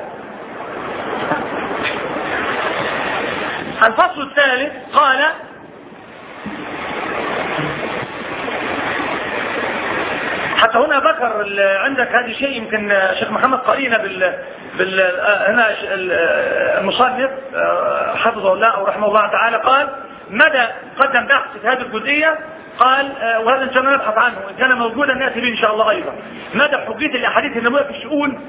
الفصل الثالث قال: حتى هنا ذكر عندك هذه شيء يمكن الشيخ محمد قرينا بال, بال... هنا المصنف حفظه الله او رحمه الله تعالى قال: مدى قدم بحث في هذه الجزئيه، قال وهذا ان شاء الله نبحث عنه ان كان موجودا ناتي به ان شاء الله ايضا، مدى حجيه الاحاديث النبويه في الشؤون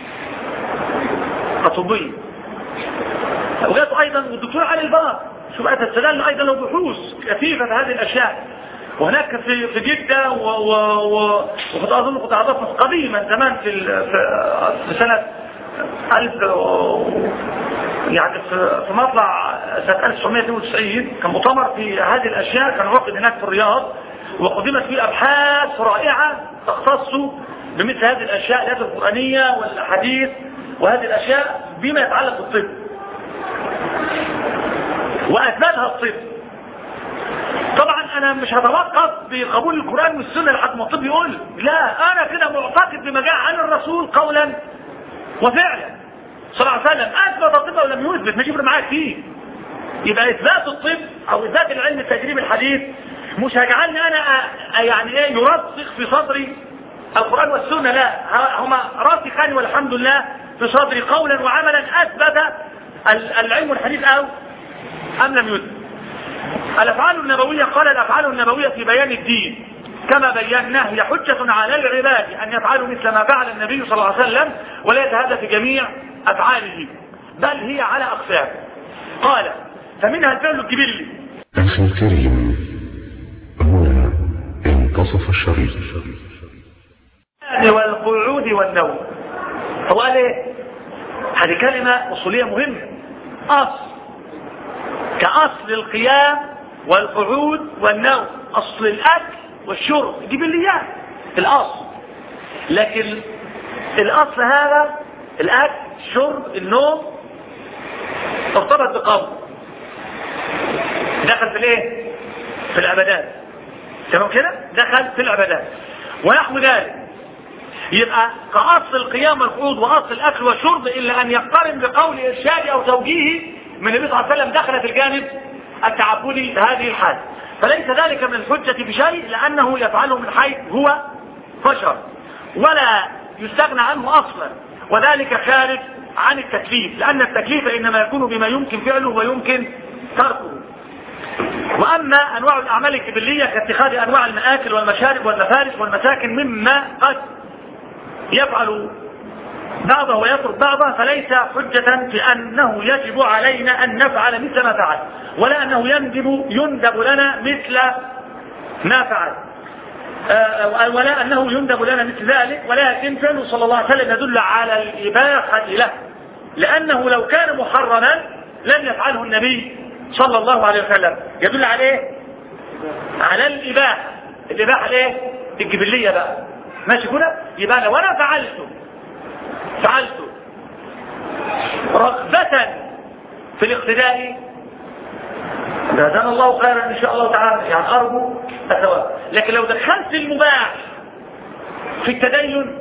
الطبيه. وجاءت ايضا والدكتور علي البار شو بقى تستدل ايضا له بحوث كثيفه في هذه الاشياء. وهناك في في جده وقد اظن قد عرفنا قديما زمان في في سنه ألف يعني في مطلع سنه ألف وتسعمائة واثنين وتسعين كان مؤتمر في هذه الاشياء، كان عقد هناك في الرياض، وقدمت فيه ابحاث رائعه تختص بمثل هذه الاشياء، الايات القرانيه والاحاديث وهذه الاشياء بما يتعلق بالطب، واثبتها الطب. طبعا انا مش هتوقف بقبول القرآن والسنة لحد ما الطب يقول لا، انا كده معتقد بما جاء عن الرسول قولا وفعلا صلى الله عليه وسلم، اثبت الطب ولم يثبت مش يفرق معاك فيه. يبقى اثبات الطب او اثبات العلم التجريبي الحديث مش هيجعلني انا يعني ايه يرسخ في صدري القرآن والسنة، لا، هما راسخان والحمد لله في صدري قولا وعملا اثبت العلم الحديث او ام لم يثبت. الافعال النبوية، قال الافعال النبوية في بيان الدين كما بيناه هي حجة على العباد ان يفعلوا مثل ما فعل النبي صلى الله عليه وسلم، وليس هذا في جميع افعاله بل هي على اقسام. قال: فمنها الفعل الجبلي. أخي الكريم، هنا انتصف الشريط. والقعود والنوم. هو قال ايه؟ هذه كلمة اصولية مهمة، اصل كأصل القيام والقعود والنوم، أصل الأكل والشرب جبليات الأصل. لكن الأصل هذا الأكل الشرب النوم ارتبط بقول دخل في الايه؟ في العبادات. تمام كده؟ دخل في العبادات ونحو ذلك. يبقى كأصل القيام والقعود وأصل الأكل والشرب إلا أن يقترن بقول إرشادي أو توجيهي من النبي صلى الله عليه وسلم دخل في الجانب التعبدي هذه الحال، فليس ذلك من الحجة بشيء لأنه يفعله من حيث هو بشر ولا يستغنى عنه أصلا، وذلك خارج عن التكليف، لأن التكليف إنما يكون بما يمكن فعله ويمكن تركه. وأما أنواع الأعمال الجبلية كاتخاذ أنواع المآكل والمشارب والمفارش والمساكن مما قد يفعل بعضه ويترك بعضه، فليس حجة في أنه يجب علينا أن نفعل مثل ما فعل، ولا أنه يندب يندب لنا مثل ما فعل، ولا أنه يندب لنا مثل ذلك، ولكن فعله صلى الله عليه وسلم يدل على الإباحة له، لأنه لو كان محرما لم يفعله النبي صلى الله عليه وسلم. يدل عليه على الإباحة. الإباحة ليه؟ الجبلية بقى، ماشي كده؟ يبقى لو أنا فعلته فعلته رغبة في الاقتداء جزانا الله خيرا ان شاء الله تعالى، يعني ارجو الثواب. لكن لو دخلت المباح في التدين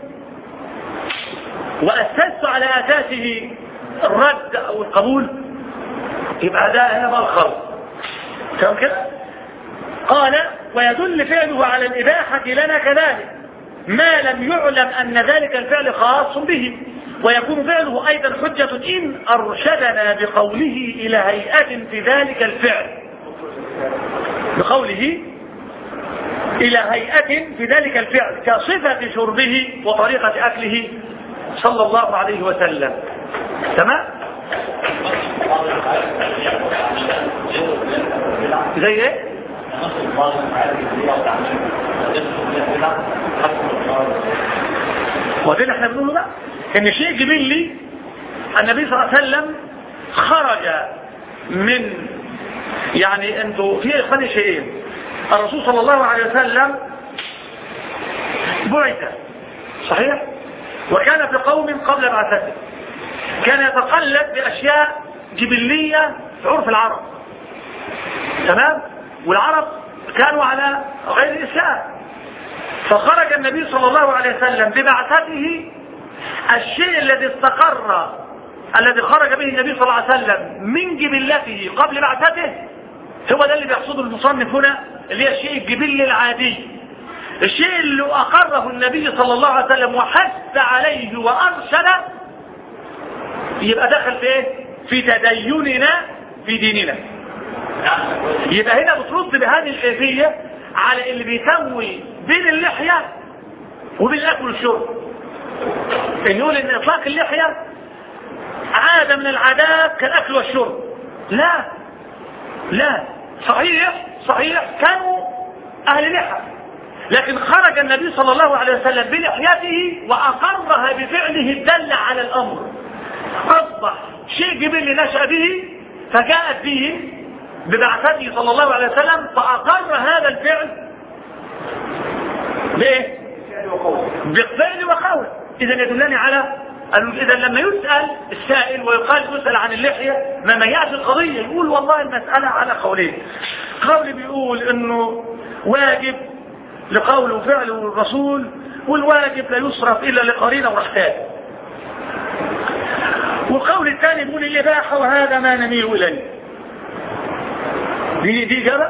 واسست على اساسه الرد او القبول، يبقى ده هنا بقى الخلط. تمام كده؟ قال: ويدل فعله على الاباحة لنا كذلك ما لم يعلم أن ذلك الفعل خاص به، ويكون فعله أيضا حجة إن أرشدنا بقوله إلى هيئة في ذلك الفعل، بقوله إلى هيئة في ذلك الفعل كصفة شربه وطريقة أكله صلى الله عليه وسلم. تمام؟ زي ايه؟ وده اللي احنا بنقوله بقى، ان شيء جبلي. النبي صلى الله عليه وسلم خرج من، يعني انتوا في اخواني شيئين، الرسول صلى الله عليه وسلم بعث صحيح، وكان في قوم قبل بعثته كان يتقلد باشياء جبلية في عرف العرب، تمام، والعرب كانوا على غير الاسلام. فخرج النبي صلى الله عليه وسلم ببعثته، الشيء الذي استقر الذي خرج به النبي صلى الله عليه وسلم من جبلته قبل بعثته هو ده اللي بيقصده المصنف هنا، اللي هي الشيء الجبلي العادي، الشيء اللي أقره النبي صلى الله عليه وسلم وحث عليه وأرشد، يبقى دخل في ايه؟ في تديننا في ديننا. يبقى هنا بترد بهذه الكيفية على اللي بيسوي بين اللحية وبين الأكل والشرب، إن يقول إن إطلاق اللحية عادة من العادات كالأكل والشرب. لا لا، صحيح صحيح كانوا أهل لحى، لكن خرج النبي صلى الله عليه وسلم بلحيته وأقرها بفعله الدل على الأمر، أصبح شيء جبلي نشأ به، فجاء الدين ببعثته صلى الله عليه وسلم فأقر هذا الفعل بإيه؟ بفعل وقول. إذا يدلني على إذا لما يسأل السائل ويقال يسأل عن اللحية ما ميعش القضية، يقول والله المسألة على قولين، قول بيقول إنه واجب لقوله وفعله الرسول، والواجب لا يصرف إلا لقرينة ورحتان، والقول الثاني بيقول الإباحة وهذا ما نميل إليه. دي دي إجابة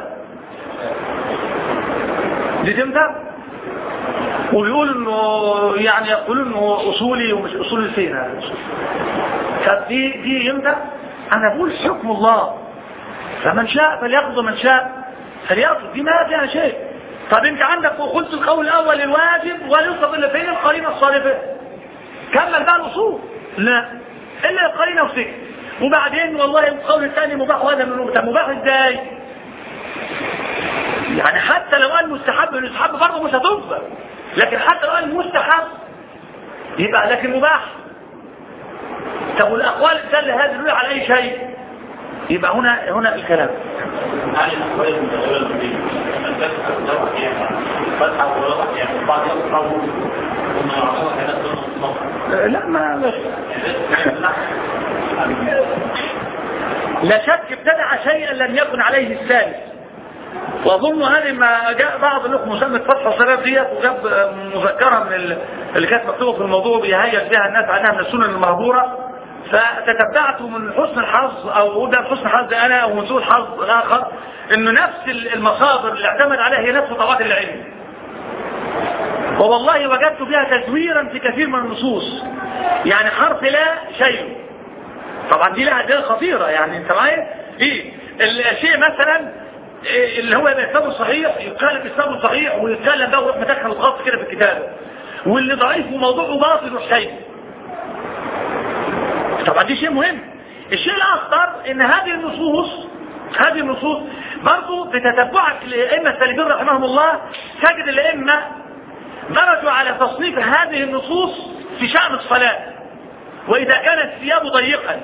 دي تمتع، وبيقول إنه يعني يقولون إنه أصولي ومش أصول الفين. طب دي دي يمتع؟ أنا بقول حكم الله، فمن شاء فليأخذ ومن شاء فليأخذ، دي ما فيها شيء. طب أنت عندك قلت القول الأول للواجب وليصرف إلا فين القرينة الصارفة، كمل بقى الأصول، لا إلا القرينة وسكت. وبعدين والله القول الثاني مباح وهذا من المباح، مباح ازاي؟ يعني حتى لو قال مستحب المستحب برضه مش هتنفع، لكن حتى لو قال مستحب يبقى لكن مباح. طب والاقوال الثانيه هذه تدل على اي شيء؟ يبقى هنا هنا الكلام. لا ما لا شك ابتدع شيئا لم يكن عليه الثالث، واظن هذه ما جاء بعض الاخوه مسمى فتح الصلاه ديت وجاب مذكره من اللي كانت مكتوبه في الموضوع بيهيئ بها الناس عنها من السنن المهجوره، فتتبعت من حسن الحظ او ده حسن حظ انا او من سوء الحظ الاخر انه نفس المصادر اللي اعتمد عليها هي نفس طبقات العلم، والله وجدت بها تزويرا في كثير من النصوص. يعني حرف لا شيء، طبعا دي لها دلالة خطيرة، يعني انت معايا ايه الشيء مثلا إيه اللي هو بيحسبه صحيح يتكلم بيحسبه صحيح ويتكلم بقى ويروح مدخل الخط كده في الكتابة، واللي ضعيف وموضوعه باطل يروح شيء. طبعا دي شيء مهم. الشيء الاخطر ان هذه النصوص هذه النصوص برضه بتتبعك الائمه السالفين رحمهم الله، تجد الائمه درجوا على تصنيف هذه النصوص في شأن الصلاة، وإذا كان الثياب ضيقا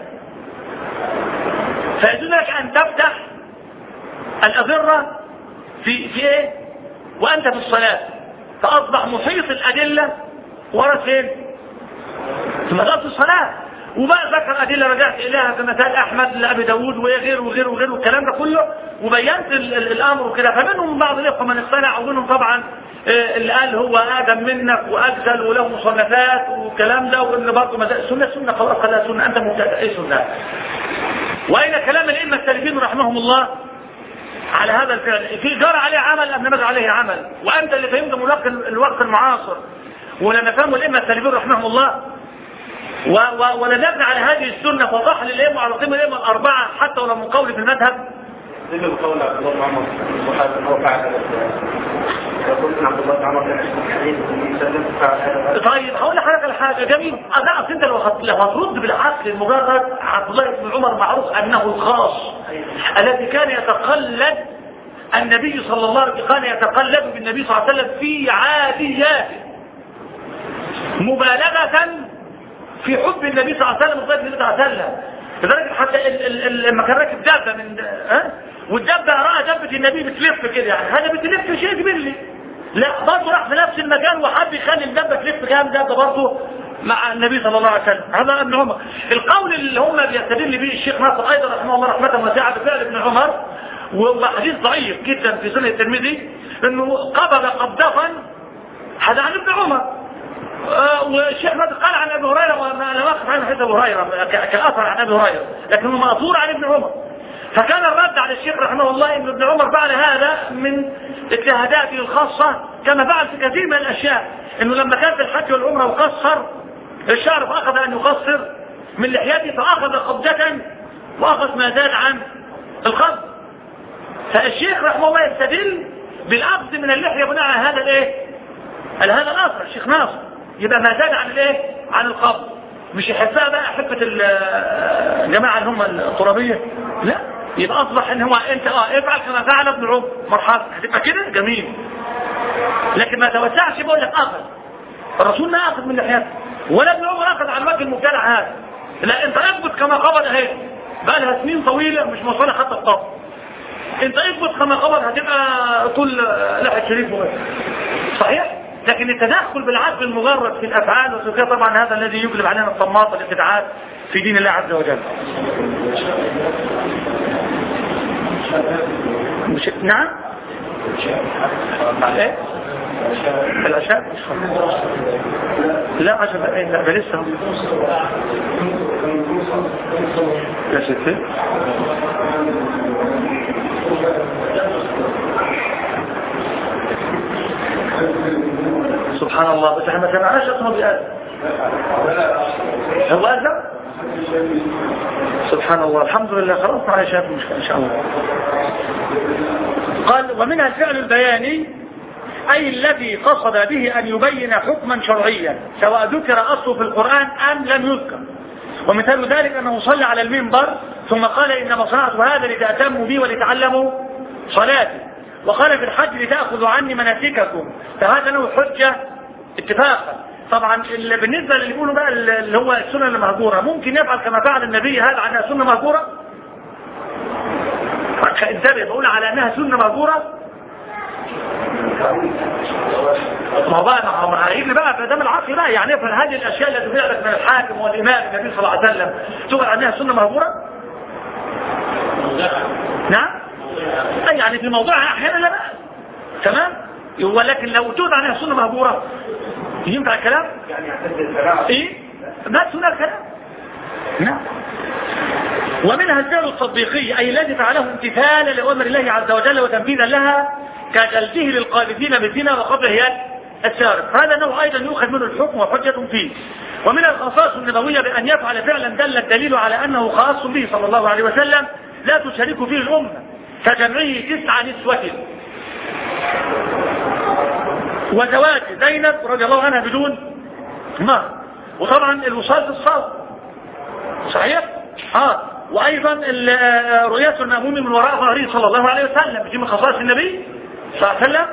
فيجوز لك أن تفتح الأذرة في في إيه؟ وأنت في الصلاة، فأصبح محيط الأدلة ورا فين؟ في مدارس الصلاة. وبقى ذكر أدلة رجعت إليها كمثال أحمد لأبي داود وغيره وغيره وغيره والكلام ده كله، وبينت الأمر وكده. فمنهم بعض الإخوة من اقتنع، ومنهم طبعا اللي قال هو آدم منك وأجزل وله مصنفات والكلام ده، وإن برضه سنة سنة خلاص خلاص سنة أنت مبتدئ أي سنة. وأين كلام الأئمة السالفين رحمهم الله على هذا الفعل؟ في جرى عليه عمل أم نبغى عليه عمل؟ وأنت اللي فهمت ملاك الوقت المعاصر ولما فهموا الأئمة السالفين رحمهم الله ولنبنى على هذه السنة وضح للأئمة على قيمة الأئمة الأربعة حتى ولو مقول في المذهب. ذكر قول عبد الله بن عمر الصحابة أنه فعل يقول ابن عبد الله بن عمر طيب هقول لحضرتك على حاجة جميل. أنا أصل أنت لو هترد بالعقل المجرد، عبد الله بن عمر معروف أنه الخاص الذي كان يتقلد النبي صلى الله عليه وسلم، كان يتقلد بالنبي صلى الله عليه وسلم في عادياته. مبالغة في حب النبي صلى الله عليه وسلم وصلاة النبي صلى الله عليه وسلم، لدرجة حتى لما كان راكب دابة من ها والدابة رأى دابة النبي بتلف كده، يعني هذا بتلف شيء كبير لي، لا برضه راح في نفس المكان وحب يخلي الدابة تلف كام دابة برضه مع النبي صلى الله عليه وسلم. هذا ابن عمر. القول اللي هم بيستدل به الشيخ ناصر ايضا رحمه الله رحمه واسعه بفعل ابن عمر، وحديث ضعيف جدا في سنن الترمذي، انه قبض قبضة هذا عن ابن عمر. آه والشيخ ناصر قال عن ابي هريره، وما لا واقف عن حديث ابي هريره كاثر عن ابي هريره، لكنه ماثور عن ابن عمر. فكان الرد على الشيخ رحمه الله ان ابن عمر فعل هذا من اجتهاداته الخاصه، كما فعل في كثير من الاشياء، انه لما كان في الحج والعمره وقصر الشعر فاخذ ان يقصر من لحيته، فاخذ قبضة واخذ ما زاد عن القبض. فالشيخ رحمه الله يستدل بالاخذ من اللحيه بناء على هذا الايه؟ على هذا الاثر الشيخ ناصر، يبقى ما زاد عن الايه؟ عن القبض، مش يحبها بقى حبه الجماعه اللي هم الترابيه، لا، يبقى اصبح ان هو انت اه افعل كما فعل ابن عمر، مرحبا، هتبقى كده جميل. لكن ما توسعش بقول لك اخذ الرسول ما اخذ من لحيته، ولا ابن عمر اخذ عن وجه المبتدع هذا، لا، انت اثبت كما قبض اهي، بقى لها سنين طويله مش موصله حتى القبض، انت اثبت كما قبض هتبقى طول لحيه شريف صحيح. لكن التدخل بالعدل المجرد في الافعال والسلوكيه طبعا هذا الذي يجلب علينا الطماط والابتداعات في دين الله عز وجل. مش... نعم ايه العشاء لا عشان ايه لا ده لسه يا ستي سبحان الله. بس احنا ما سمعناش اسمه بيأذن، هو أذن سبحان الله. الحمد لله خلاص معنا شايف مشكلة ان شاء الله. قال ومنها الفعل البياني أي الذي قصد به أن يبين حكما شرعيا سواء ذكر أصله في القرآن أم لم يذكر. ومثال ذلك أنه صلى على المنبر ثم قال إنما صنعت هذا لتأتموا بي ولتعلموا صلاتي، وقال في الحج لتأخذوا عني مناسككم، فهذا له حجة اتفاقا. طبعا بالنسبة اللي يقولوا بقى اللي هو السنة المهجورة، ممكن يفعل كما فعل النبي هذا عنها سنة مهجورة؟ انتبه بقول على أنها سنة مهجورة، ما هو بقى ما هيجي بقى في دم العقل بقى، يعني يفعل هذه الأشياء التي فعلت من الحاكم والإمام النبي صلى الله عليه وسلم تقول عنها سنة مهجورة؟ نعم؟ يعني في موضوعها أحيانا لا بقى تمام؟ ولكن لو تقول عنها سنة مهجورة ينفع الكلام؟ ايه؟ ما سنة الكلام؟ نعم. ومنها الفعل التطبيقي أي الذي فعله امتثالا لأوامر الله عز وجل وتنفيذا لها كجلده للقاذفين بالزنا وقبل هيال السارق، هذا نوع أيضا يؤخذ منه الحكم وحجة فيه. ومن الخصائص النبوية بأن يفعل فعلا دل الدليل على أنه خاص به صلى الله عليه وسلم لا تشارك فيه الأمة كجمعه تسع نسوة وزواج زينب رضي الله عنها بدون مهر، وطبعا الوصال في الصوت صحيح؟ اه وايضا رؤية المأموم من وراء ظهره صلى الله عليه وسلم، دي من خصائص النبي صلى الله عليه وسلم.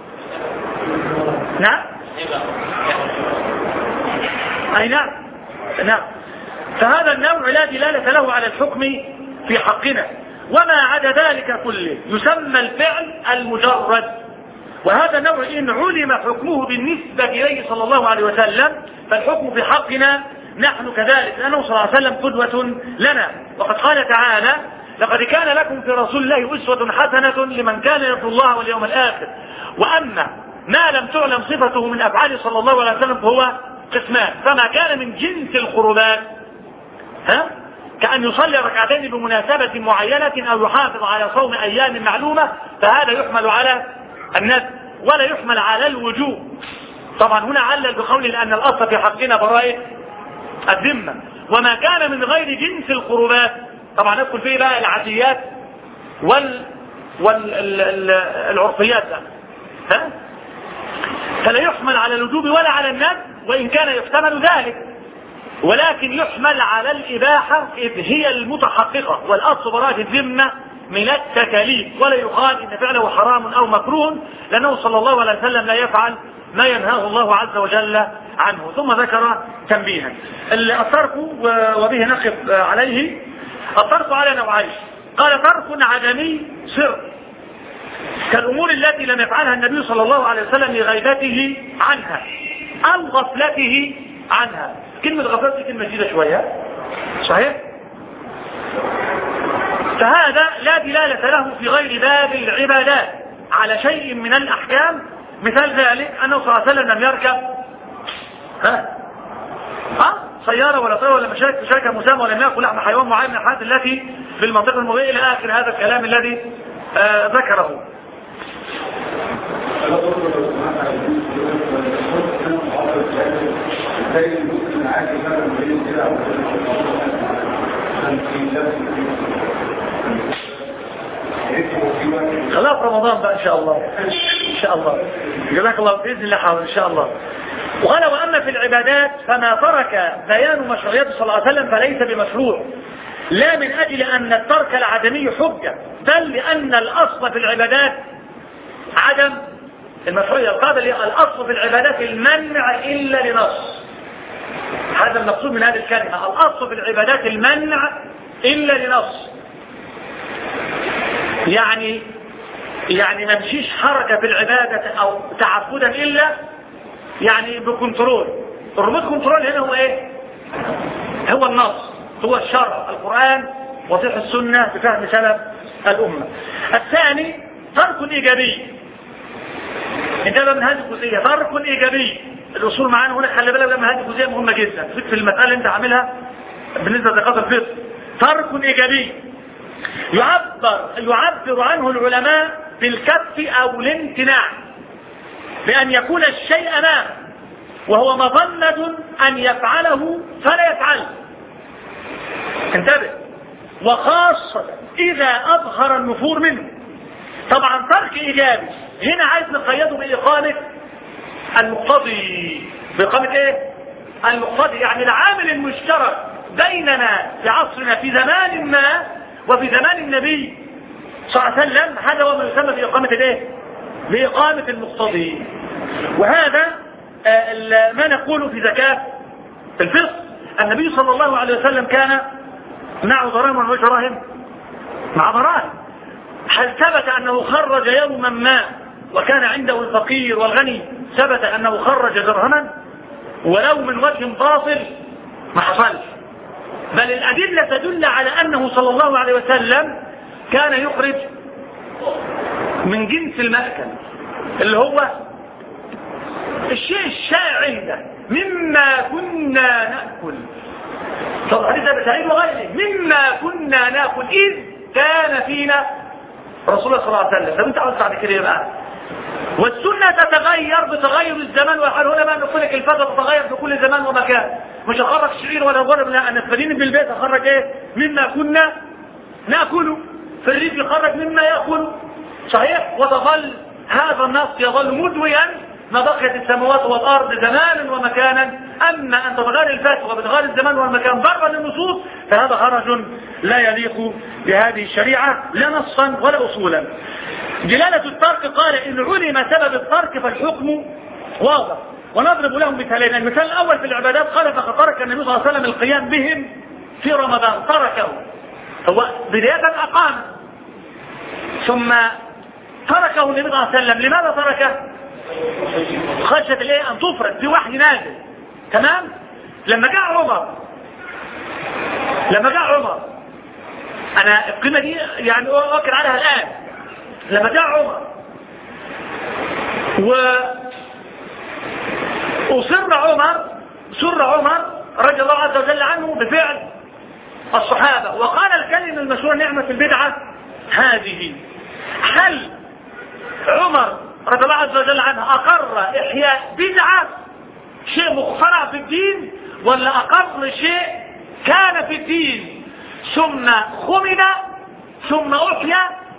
نعم اي نعم نعم. فهذا النوع لا دلالة له على الحكم في حقنا، وما عدا ذلك كله يسمى الفعل المجرد، وهذا نوع إن علم حكمه بالنسبة إليه صلى الله عليه وسلم فالحكم في حقنا نحن كذلك، لأنه صلى الله عليه وسلم قدوة لنا. وقد قال تعالى لقد كان لكم في رسول الله أسوة حسنة لمن كان يرجو الله واليوم الآخر. وأما ما لم تعلم صفته من أفعال صلى الله عليه وسلم فهو قسمان، فما كان من جنس القربات ها كأن يصلي ركعتين بمناسبة معينة أو يحافظ على صوم أيام معلومة فهذا يحمل على الندب ولا يحمل على الوجوب. طبعا هنا علل بقوله لأن الأصل في حقنا براءة الذمة. وما كان من غير جنس القربات طبعا ندخل فيه بقى العاديات وال والعرفيات ها فلا يحمل على الوجوب ولا على الندب، وإن كان يحتمل ذلك، ولكن يحمل على الإباحة إذ هي المتحققة، والأصل براءة الذمة من التكاليف، ولا يقال إن فعله حرام أو مكروه، لأنه صلى الله عليه وسلم لا يفعل ما ينهاه الله عز وجل عنه. ثم ذكر تنبيها. الترك وبه نقف عليه. الترك على نوعين. قال ترك عدمي سر كالأمور التي لم يفعلها النبي صلى الله عليه وسلم لغيبته عنها أو غفلته عنها. كلمة غفلته كلمة جديدة شوية صحيح؟ فهذا لا دلالة له في غير باب العبادات على شيء من الأحكام. مثال ذلك أنه صلى الله عليه وسلم لم يركب ها ها سيارة ولا طيارة ولا مشارك في شركة مسامة ولم يأكل لحم حيوان معين من الحالات التي في المنطقة المضيئة إلى آخر هذا الكلام الذي آه ذكره. خلاص رمضان بقى إن شاء الله إن شاء الله جزاك الله بإذن الله حاضر إن شاء الله. وقال وأما في العبادات فما ترك بيان مشروعيته صلى الله عليه وسلم فليس بمشروع لا من أجل أن الترك العدمي حجة بل لأن الأصل في العبادات عدم المشروعية. قابل الأصل في العبادات المنع إلا لنص. هذا المقصود من هذه الكلمة. الأصل في العبادات المنع إلا لنص. يعني يعني ما مشيش حركة في العبادة أو تعبدا إلا يعني بكنترول. الريموت كنترول هنا هو إيه؟ هو النص، هو الشرع، القرآن وصحيح السنة بفهم سلف الأمة. الثاني ترك إيجابي. انتبه من هذه الجزئية، ترك إيجابي. الأصول معانا هنا خلي بالك من هذه الجزئية مهمة جدا في المسألة اللي أنت عاملها بالنسبة لزكاة الفطر. ترك إيجابي يعبر يعبر عنه العلماء بالكف أو الامتناع بأن يكون الشيء أمامه وهو مظنة أن يفعله فلا يفعله. انتبه. وخاصة إذا أظهر النفور منه. طبعا ترك إيجابي هنا عايز نقيده بإقامة المقتضي. بإقامة إيه؟ المقتضي يعني العامل المشترك بيننا في عصرنا في زمان ما وفي زمان النبي صلى الله عليه وسلم هذا هو ما يسمى بإقامة الإيه؟ بإقامة المقتضي. وهذا آه ما نقوله في زكاة الفطر. النبي صلى الله عليه وسلم كان معه دراهم ولا دراهم؟ مع دراهم. هل ثبت أنه خرج يوما ما وكان عنده الفقير والغني ثبت أنه خرج درهما ولو من وجه باطل؟ ما حصلش. بل الأدلة تدل على أنه صلى الله عليه وسلم كان يخرج من جنس المأكل اللي هو الشيء الشائع عنده مما كنا نأكل. طبعا حديث أبي سعيد وغيره مما كنا نأكل إذ كان فينا رسول الله صلى الله عليه وسلم. طب انت عاوز تعمل كده بقى. والسنة تتغير بتغير الزمان والحال. هنا بقى نقول لك الفترة تتغير في كل زمان ومكان. مش هخرج شعير ولا غرب، لا انا فدين بالبيت هخرج ايه؟ مما كنا نأكله. في الريف يخرج مما يأكل صحيح. وتظل هذا النص يظل مدويا ما بقيت السماوات والأرض زمانا ومكانا. أما أن تتغير الفتوى بتغير الزمان والمكان ضربا للنصوص فهذا خرج لا يليق بهذه الشريعة لا نصا ولا أصولا. دلالة الترك قال إن علم سبب الترك فالحكم واضح. ونضرب لهم مثالين. المثال الأول في العبادات قال فقد ترك النبي صلى الله عليه وسلم القيام بهم في رمضان. تركه هو بداية أقام ثم تركه النبي صلى الله عليه وسلم. لماذا تركه؟ خشية الايه ان تفرد في وحي نازل. تمام. لما جاء عمر لما جاء عمر انا القيمة دي يعني اؤكد عليها الان. لما جاء عمر وأصر عمر سر عمر رضي الله عز وجل عنه بفعل الصحابة وقال الكلمة المشهورة نعمة البدعة هذه. هل عمر رضي الله عز وجل عنه أقر إحياء بدعة شيء مخترع في الدين ولا أقر شيء كان في الدين ثم خمد ثم أحيا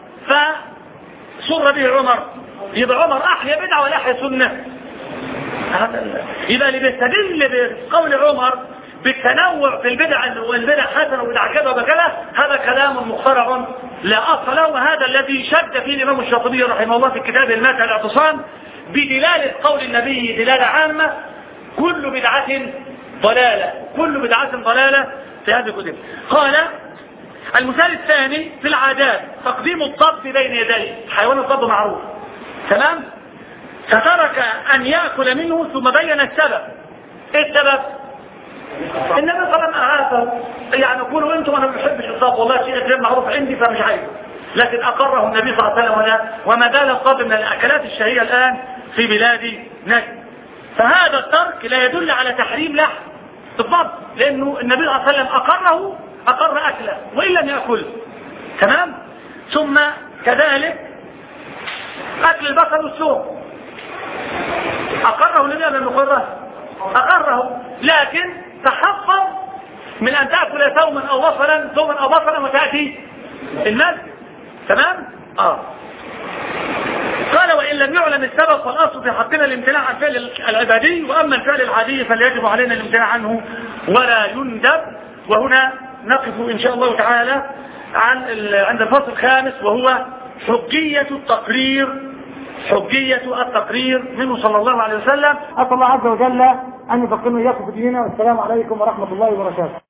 فسر به عمر؟ يبقى عمر أحيا بدعة ولا أحيا سنة؟ يبقى اللي بيستدل بقول عمر بالتنوع في البدع والبدع حسنة وبدع كذا وكذا هذا كلام مخترع لا أصل له. وهذا الذي شد فيه الإمام الشاطبي رحمه الله في كتابه الماتع الاعتصام بدلالة قول النبي دلالة عامة كل بدعة ضلالة، كل بدعة ضلالة في هذه الكتب. قال المثال الثاني في العادات تقديم الضب بين يديه، حيوان الضب معروف تمام، فترك أن يأكل منه ثم بين السبب. ايه السبب؟ النبي صلى الله عليه وسلم أعافه، يعني يقولوا انتم انا ما بحبش الضب والله شيء غير معروف عندي فمش عايزه، لكن أقره النبي صلى الله عليه وسلم وما زال الضب من الأكلات الشهية الآن في بلاد نجد. فهذا الترك لا يدل على تحريم لحم بالضبط، لأنه النبي صلى الله عليه وسلم أقره أقر أكله وإن لم يأكله تمام. ثم كذلك أكل البصل والثوم أقره النبي لم يقره، أقره، لكن تحفظ من أن تأكل ثوما أو بصلا ثوما أو بصلا وتأتي المسجد تمام. آه قال وإن لم يعلم السبب فالأصل في حقنا الامتناع عن الفعل العبادي، وأما الفعل العادي فليجب علينا الامتناع عنه ولا يندب. وهنا نقف إن شاء الله تعالى عن عند الفصل الخامس وهو حجية التقرير، حجية التقرير منه صلى الله عليه وسلم. أسأل الله عز وجل أن يفقهنا إياكم في ديننا، والسلام عليكم ورحمة الله وبركاته.